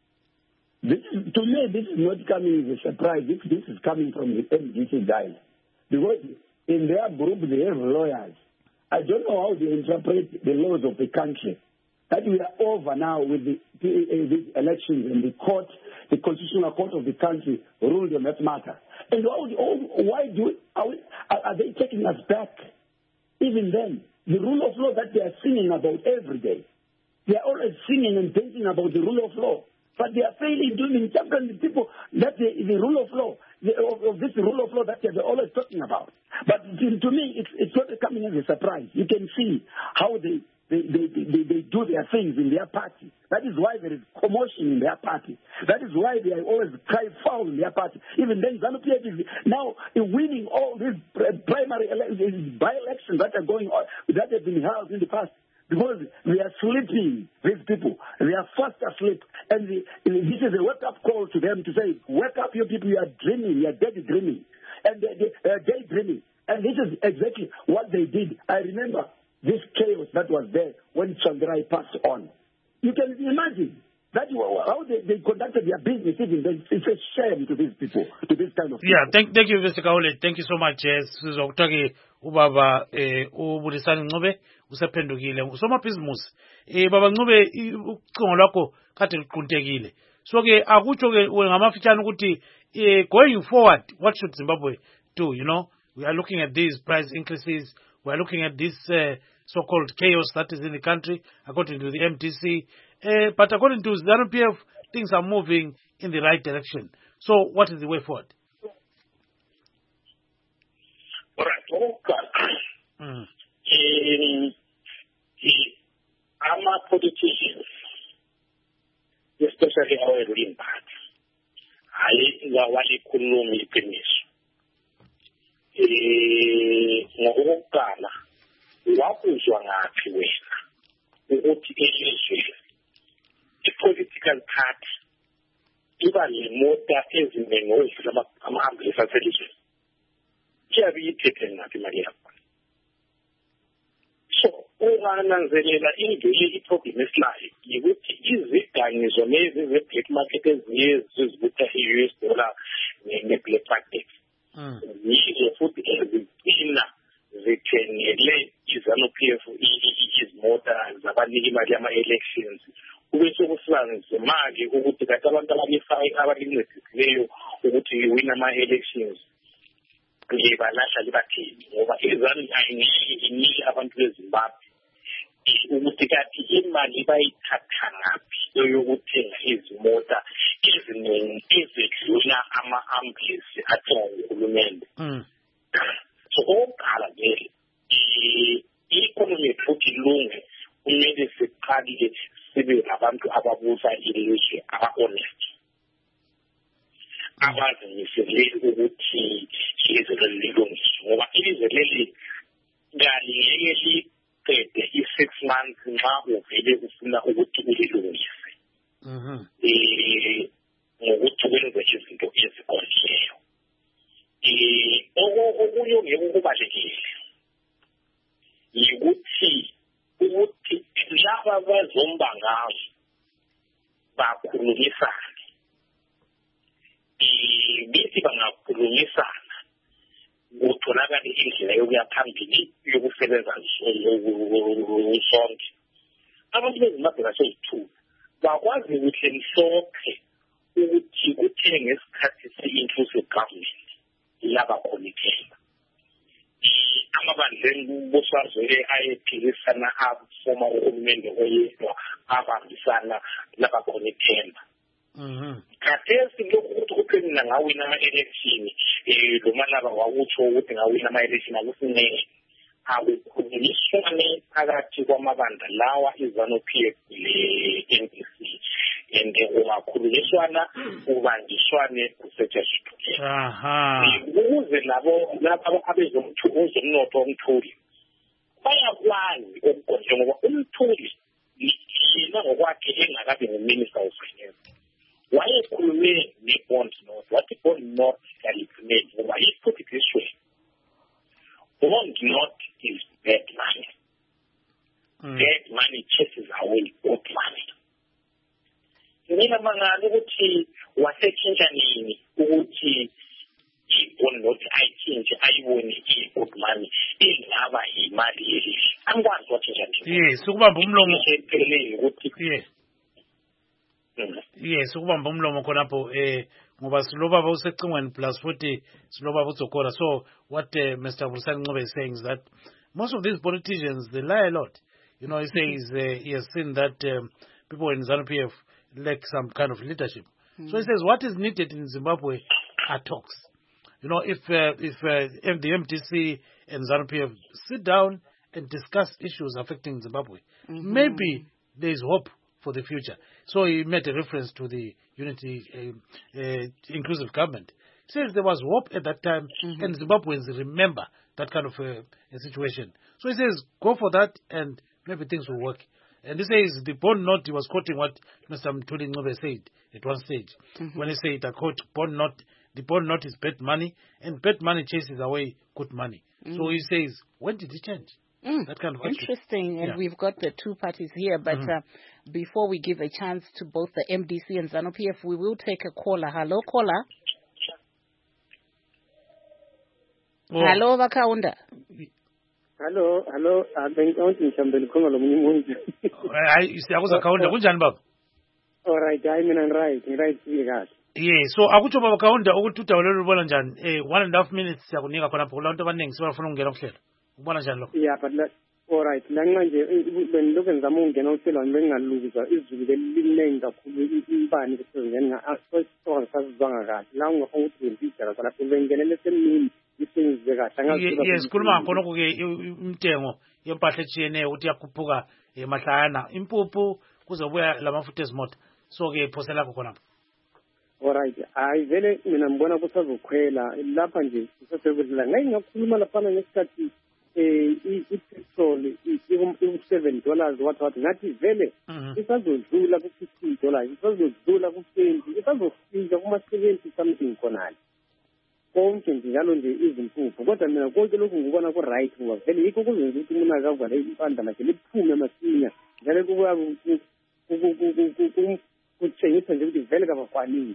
To me, this is not coming as a surprise. This is coming from the MDC guys, because in their group they have lawyers. I don't know how they interpret the laws of the country. That we are over now with these elections, and the court, the constitutional court of the country ruled on that matter. And why are they taking us back? Even then, the rule of law that they are singing about every day, they are always singing and dancing about the rule of law. But they are failing to champion the people that the rule of law, of this rule of law that they're always talking about. But to me, it's not coming as a surprise. You can see how they do their things in their party. That is why there is commotion in their party. That is why they are always cry foul in their party. Even then, ZANU-PF is now winning all these primary by-elections that are going on, that have been held in the past. Because they are sleeping, these people. They are fast asleep. And this is a wake-up call to them to say, wake up, you people, you are dreaming, you are dead dreaming. And they are daydreaming. And this is exactly what they did. I remember this chaos that was there when Tsvangirai passed on. You can imagine that how they conducted their business. It's a shame to these people, to this kind of people. Yeah, thank you, Mr. Kaule. Thank you so much. Ubaba ubulisani Ncube usephendukile usomabhizimusi baba Ncube ucingo lwakho kade liquntekile. So ke akutsho ke ngamafitshane ukuthi going forward, what should Zimbabwe do? We are looking at these price increases, we are looking at this so-called chaos that is in the country according to the MDC, but according to ZANU-PF, things are moving in the right direction. So what is the way forward? All right. Our politicians, especially our ruling party, walikhuluma iqiniso. Ngokuqala wakuzwa ngaphi wena ukuthi elizweni i-political party iba lemota eziningi odlula ama-ambulance aselizweni. ingabi yithethe ngaphi imali yakho. So ungananzelela indlela iproblem esilayo ukuthi izigangizo lezi ze-black market eziye zizibutha i-US dollar ne-black market yizo futhi ezigcina zithengele iZANU-PF izimota zabaniki imali yama-elections kube sokusiba nzima-ke ukuthi kati abantu abalincedisileyo ukuthi win ama-elections balahla libathini ngoba iZANU ayingeke inike abantu beZimbabwe ukuthi kati imali bayithatha ngaphi yokuthenga izimota eziningi ezedlula ama-ambulance athengwa nguhulumende. So okokuqala vele i-economy futhi ilunge kumele siqalile sibe ngabantu ababusa ilizwe aba-honest abazimisele ukuthi ilizwe lilungiswe ngoba ilizwe leli ngeke liqede i-6 months nxa uvele ufuna ukuthi ulilungise ngokuthi wenze izinto eziqondileyo. Okunye ongeke ukubalekile yikuthi laba bazomba ngazo bakhulumisane. Bithi bangakhulumisana kutholakala indlela yokuya phambili yokusebenza sonke. Abantu beZimbabwe baseyi-2 bakwazi ukuthi mhlophe ukuthi kuthe ngesikhathi se-inclusive government laba khonithela. Amabandleni bosazwe ayephikisana afoma uhulumende oyedwa abambisana laba khonithela. Khathesi lokhu ukuthi kuphela ngawina ama-election lo malaba wakutsho ukuthi ngawina ama-election akusineke akukhulunyiswane phakathi kwamabandla lawa iZANU-PF le-NDC and ungakhulunyiswana ubanjiswane kusetshenziswe ukuze labo abezomnotho omthuli bayakwazi okuqonde ngoba umthuli yena ngokwakhe engakabi nguminister of finance wayekhulume ne-bond note wathi bond note yalicimeni ngoba he put it this way, bond note is bad money. Bad money chases away good money. Mina mangalo ukuthi wasethintsha nini ukuthi i-bond note ayitshintshe ayibone i-good money ingaba imali elihle angikwazi wathintsha nini. Yes, ukubamba umlomo sephelele ukuthi yes ukubamba umlomo khonapho ngoba silobaba usecingweni plus futhi silobaba uZokora. So what Mr. Vurisani Ncube is saying is that most of these politicians, they lie a lot. You know, he says he has seen that people in ZANU-PF lack some kind of leadership. So he says what is needed in Zimbabwe are talks. You know, if the MDC and ZANU-PF sit down and discuss issues affecting Zimbabwe, maybe there is hope for the future. So he made a reference to the unity inclusive government. He says there was hope at that time, and Zimbabweans remember that kind of a situation. So he says go for that, and maybe things will work. And he says the bond note, he was quoting what Mr. Mthuli Ncube said at one stage when he said, I quote, the bond note is bad money, and bad money chases away good money. So he says, when did it change? That kind of interesting, and we've got the two parties here, but before we give a chance to both the MDC and ZANU-PF, we will take a caller. Hello, caller. Hello, Vakaunda. Hello. All right, I'm right. Yeah, so akutsho baba Kaunda ukuthi udawulelo ubona njani 1.5 minutes siyakunika khona phela abantu abaningi sebafuna ukungena kuhlelo ubona njani lokho. Yeah, but all right, la manje bengiloke ngizama ukungena kuhlelo bengingaluza izulu belinengi kakhulu imbani kusengena asifona sasizwanga kahle la ngifuna ukuthi ngiphidzela lapho bengingenele semini isenze kahle angazi. Yes, khuluma khona ke intengo yempahla etshiyeneyo ukuthi yakhuphuka emahlana impuphu kuzobuya lamafutha ezimota so ke phosela khona. Alright, hayi vele mina ngibona kusazokhwela lapha nje kusasebenza ngeke ngakhuluma lapha ngesikhathi i-petrol $7 wathi ngathi vele isazodlula ku$15 isazodlula ku-20 isazofika kuma-70 something khonale konke njalo nje izimpuphu kodwa mina konke lokhu ngibona ku-right ngoba vele yikho kuzenza ukuthi umuntu akavala ibanda lakhe liphume masinya vele kutshengisa nje ukuthi vele kabakwanile.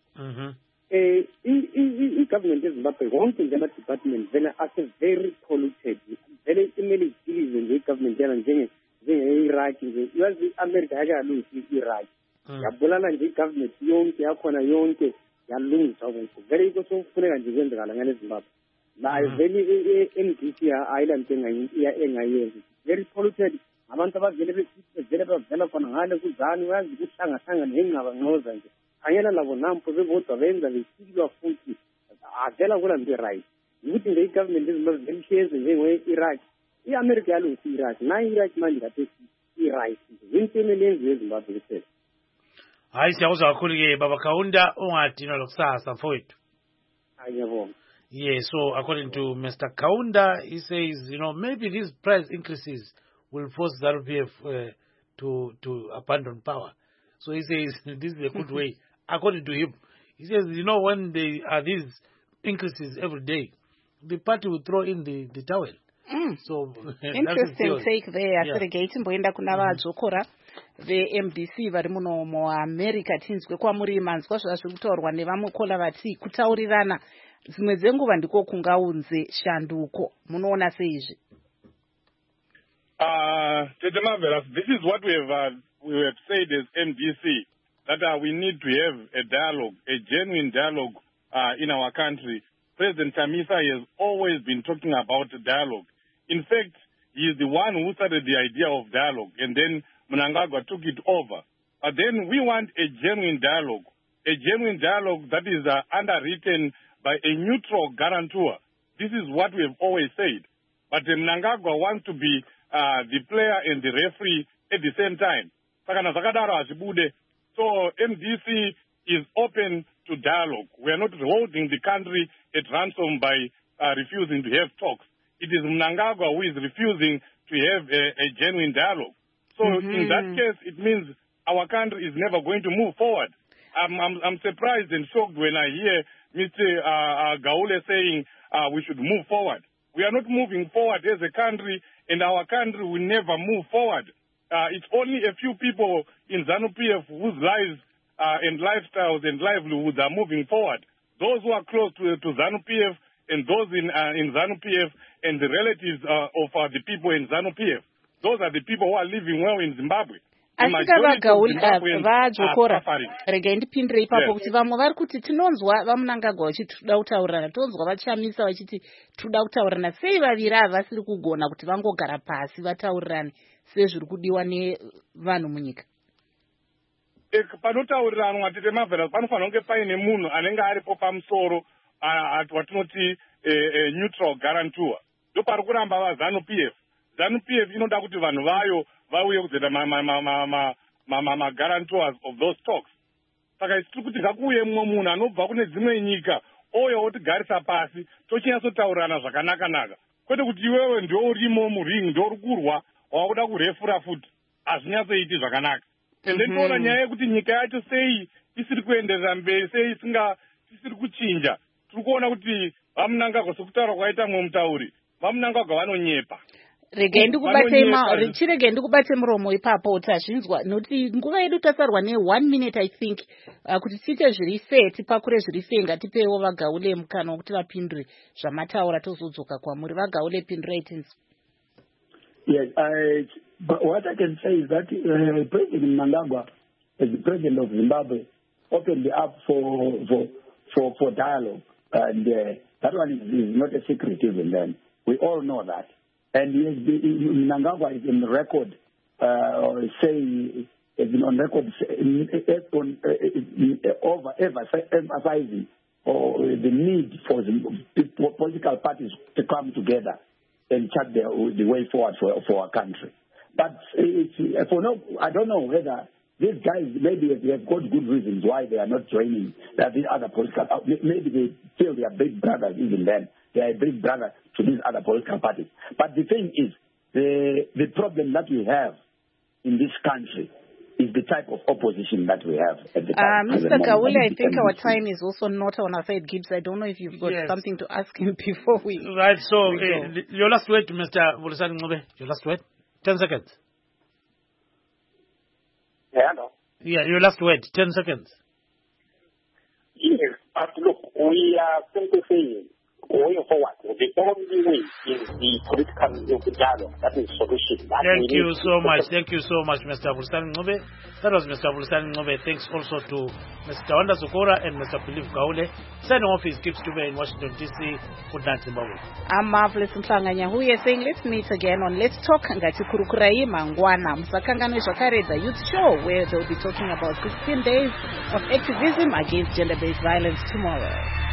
I-government eZimbabwe konke nje ama-department vele ase-very polluted vele imele idilize nje i-government yana njenge-Iraq nje yazi i-America yakalungisa i-Iraq yabulala nje i-government yonke yakhona yonke yalungiswa konke vele yikho sokufuneka nje kwenzekala ngale Zimbabwe nayo vele i-MDC ayilante engayenzi very polluted abantu abavele bavela khona ngale kuzani uyazi ukuhlangahlanga nengcabancoza nje angela labo nampo bebodwa benza besilwa futhi avela kula nto right ukuthi nje i-government eZimbabwe elihlezi njenge-Iraq i-America yalungisa i-Iraq nayo i-Iraq manje ngathi i-right into emele yenziwe eZimbabwe kuphela. Hayi siyakuzwa kakhulu-ke Baba Kaunda ungadinwa lokusasa mfowethu. Ngiyabonga. Yeah, so according to Mr. Kaunda, he says, maybe these price increases will force ZANU-PF to abandon power. So he says this is a good way, according to him. He says, when there are these increases every day, the party will throw in the towel. So interesting take there. Asirigate mboenda kuna vadzokora ve-MDC vari muno muAmerica tinzwe kwamuri manzwa zvazviri kutaurwa nevamukola vati kutaurirana dzimwe dzenguva ndiko kungaunze shanduko. Munoona seizvi? Tete Marvelous, this is what we have said as MDC, that we need to have a dialogue, a genuine dialogue in our country. President Chamisa has always been talking about dialogue. In fact, he is the one who started the idea of dialogue, and then Mnangagwa took it over. But then we want a genuine dialogue that is underwritten by a neutral guarantor. This is what we have always said. But Mnangagwa wants to be the player and the referee at the same time. So MDC is open to dialogue. We are not holding the country at ransom by refusing to have talks. It is Mnangagwa who is refusing to have a genuine dialogue. So in that case, it means our country is never going to move forward. I'm surprised and shocked when I hear Mr. Gaule saying we should move forward. We are not moving forward as a country, and our country will never move forward. It's only a few people in ZANU-PF whose lives and lifestyles and livelihoods are moving forward. Those who are close to ZANU-PF and those in ZANU-PF and the relatives of the people in ZANU-PF. Those are the people who are living well in Zimbabwe. Asika vadzokora regai ndipindire ipapo kuti vamwe vari kuti tinonzwa vaMnangagwa vachiti toda kutaurirana, tonzwa vaChamisa vachiti toda kutaurirana. Sei vaviri ava vasiri kugona kuti vangogara pasi vataurirane sezviri kudiwa nevanhu munyika? Panotauriranwa Tete Marvelous panofanira kunge paine munhu anenge aripo pamusoro watinoti neutral guarantor. Ndopari kuramba vaZANU-PF. ZANU-PF inoda kuti vanhu vayo vauye kuzoita ma-guarantors of those talks. Saka tiri kuti ngakuuye mumwe munhu anobva kune dzimwe nyika ouya otigarisa pasi tochinyatsotaurana zvakanaka-naka. Kwete kuti iwewe ndio urimo muring, ndio uri kurwa wakuda kurefura futi. Hazvinyatsoiti zvakanaka. And then toona nyaya yekuti nyika yacho sei isiri kuenderera mberi, sei isiri kuchinja. Tiri kuona kuti vaMnangagwa sokutaura kwaita mumwe mutauri, vaMnangagwa vanonyepa. Chirege ndikubate muromo ipapo tazvinzwa nokuti nguva yedu tasarwa ne1 minute I think kuti tiite zviri fair tipakure zviri fair ngatipewo vaGaule mukana wokuti vapindure zvamataura tozodzoka kwamuri. vaGaule pindurai tinzwa. Yes, but what I can say is that President Mnangagwa, as the president of Zimbabwe, opened up for dialogue, and that one is not a secret even then. We all know that. And Mnangagwa is in the record saying, has been on record emphasizing the need for the political parties to come together and chart the way forward for our country. But I don't know whether these guys, maybe they have got good reasons why they are not joining these other political parties. Maybe they feel they are big brothers even then. They are a big brother to these other political parties. But the thing is, the problem that we have in this country is the type of opposition that we have at the time. Mr. Gaule, I think our time is also not on our side. Gibbs, I don't know if you've got something to ask him before we... Right, so your last word, Mr. Vulisani Ncube, your last word, 10 seconds. Hello. Yeah, your last word, 10 seconds. Yes, but look, we are simply saying, going forward, the only way is the political dialogue. That is solution. Thank you so much. Thank you so much, Mr. Vulisani Ncube. That was Mr. Vulisani Ncube. Thanks also to Mr. Wanda Zukora and Mr. Philip Gaule. Signing off is Gibbs Dube in Washington, D.C. Good night, Zimbabwe. I'm Marvelous Mhlanganya who is saying let's meet again on Let's Talk ngati kurukurai mangwana musakangane zvakare the youth show where they'll be talking about 16 days of activism against gender-based violence tomorrow.